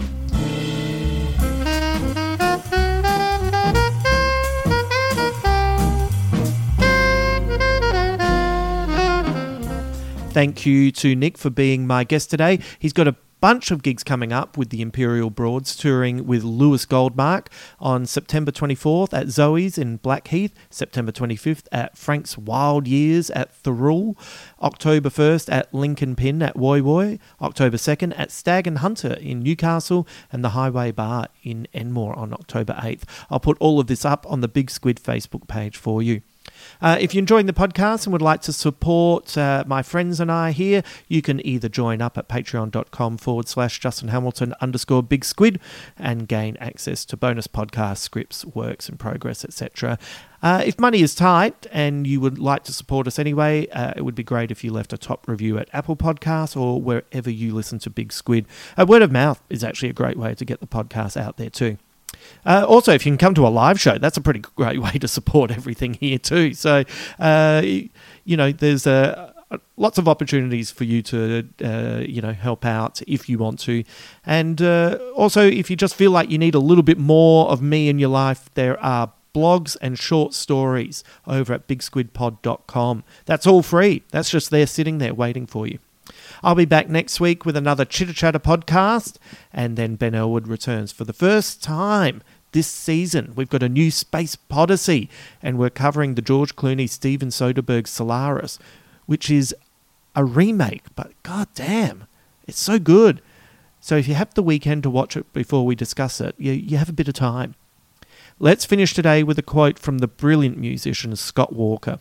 Thank you to Nick for being my guest today. He's got a bunch of gigs coming up with the Imperial Broads, touring with Lewis Goldmark on September twenty-fourth at Zoe's in Blackheath, September twenty-fifth at Frank's Wild Years at Thirroul, October first at Lincoln Pin at Woy Woy, October second at Stag and Hunter in Newcastle, and the Highway Bar in Enmore on October eighth. I'll put all of this up on the Big Squid Facebook page for you. Uh, if you're enjoying the podcast and would like to support uh, my friends and I here, you can either join up at patreon.com forward slash Justin Hamilton underscore Big Squid and gain access to bonus podcasts, scripts, works in progress, et cetera. Uh, if money is tight and you would like to support us anyway, uh, it would be great if you left a top review at Apple Podcasts or wherever you listen to Big Squid. Uh, word of mouth is actually a great way to get the podcast out there too. Uh, also, if you can come to a live show, that's a pretty great way to support everything here too. So, uh, you know, there's uh, lots of opportunities for you to, uh, you know, help out if you want to. And uh, also, if you just feel like you need a little bit more of me in your life, there are blogs and short stories over at big squid pod dot com. That's all free. That's just there sitting there waiting for you. I'll be back next week with another Chitter Chatter podcast, and then Ben Elwood returns for the first time this season. We've got a new Space Podyssey, and we're covering the George Clooney, Steven Soderbergh Solaris, which is a remake, but god damn, it's so good. So if you have the weekend to watch it before we discuss it, you, you have a bit of time. Let's finish today with a quote from the brilliant musician Scott Walker.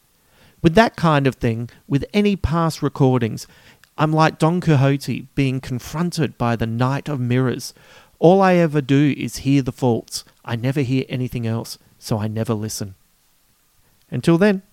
With that kind of thing, with any past recordings, I'm like Don Quixote being confronted by the Knight of Mirrors. All I ever do is hear the faults. I never hear anything else, so I never listen. Until then.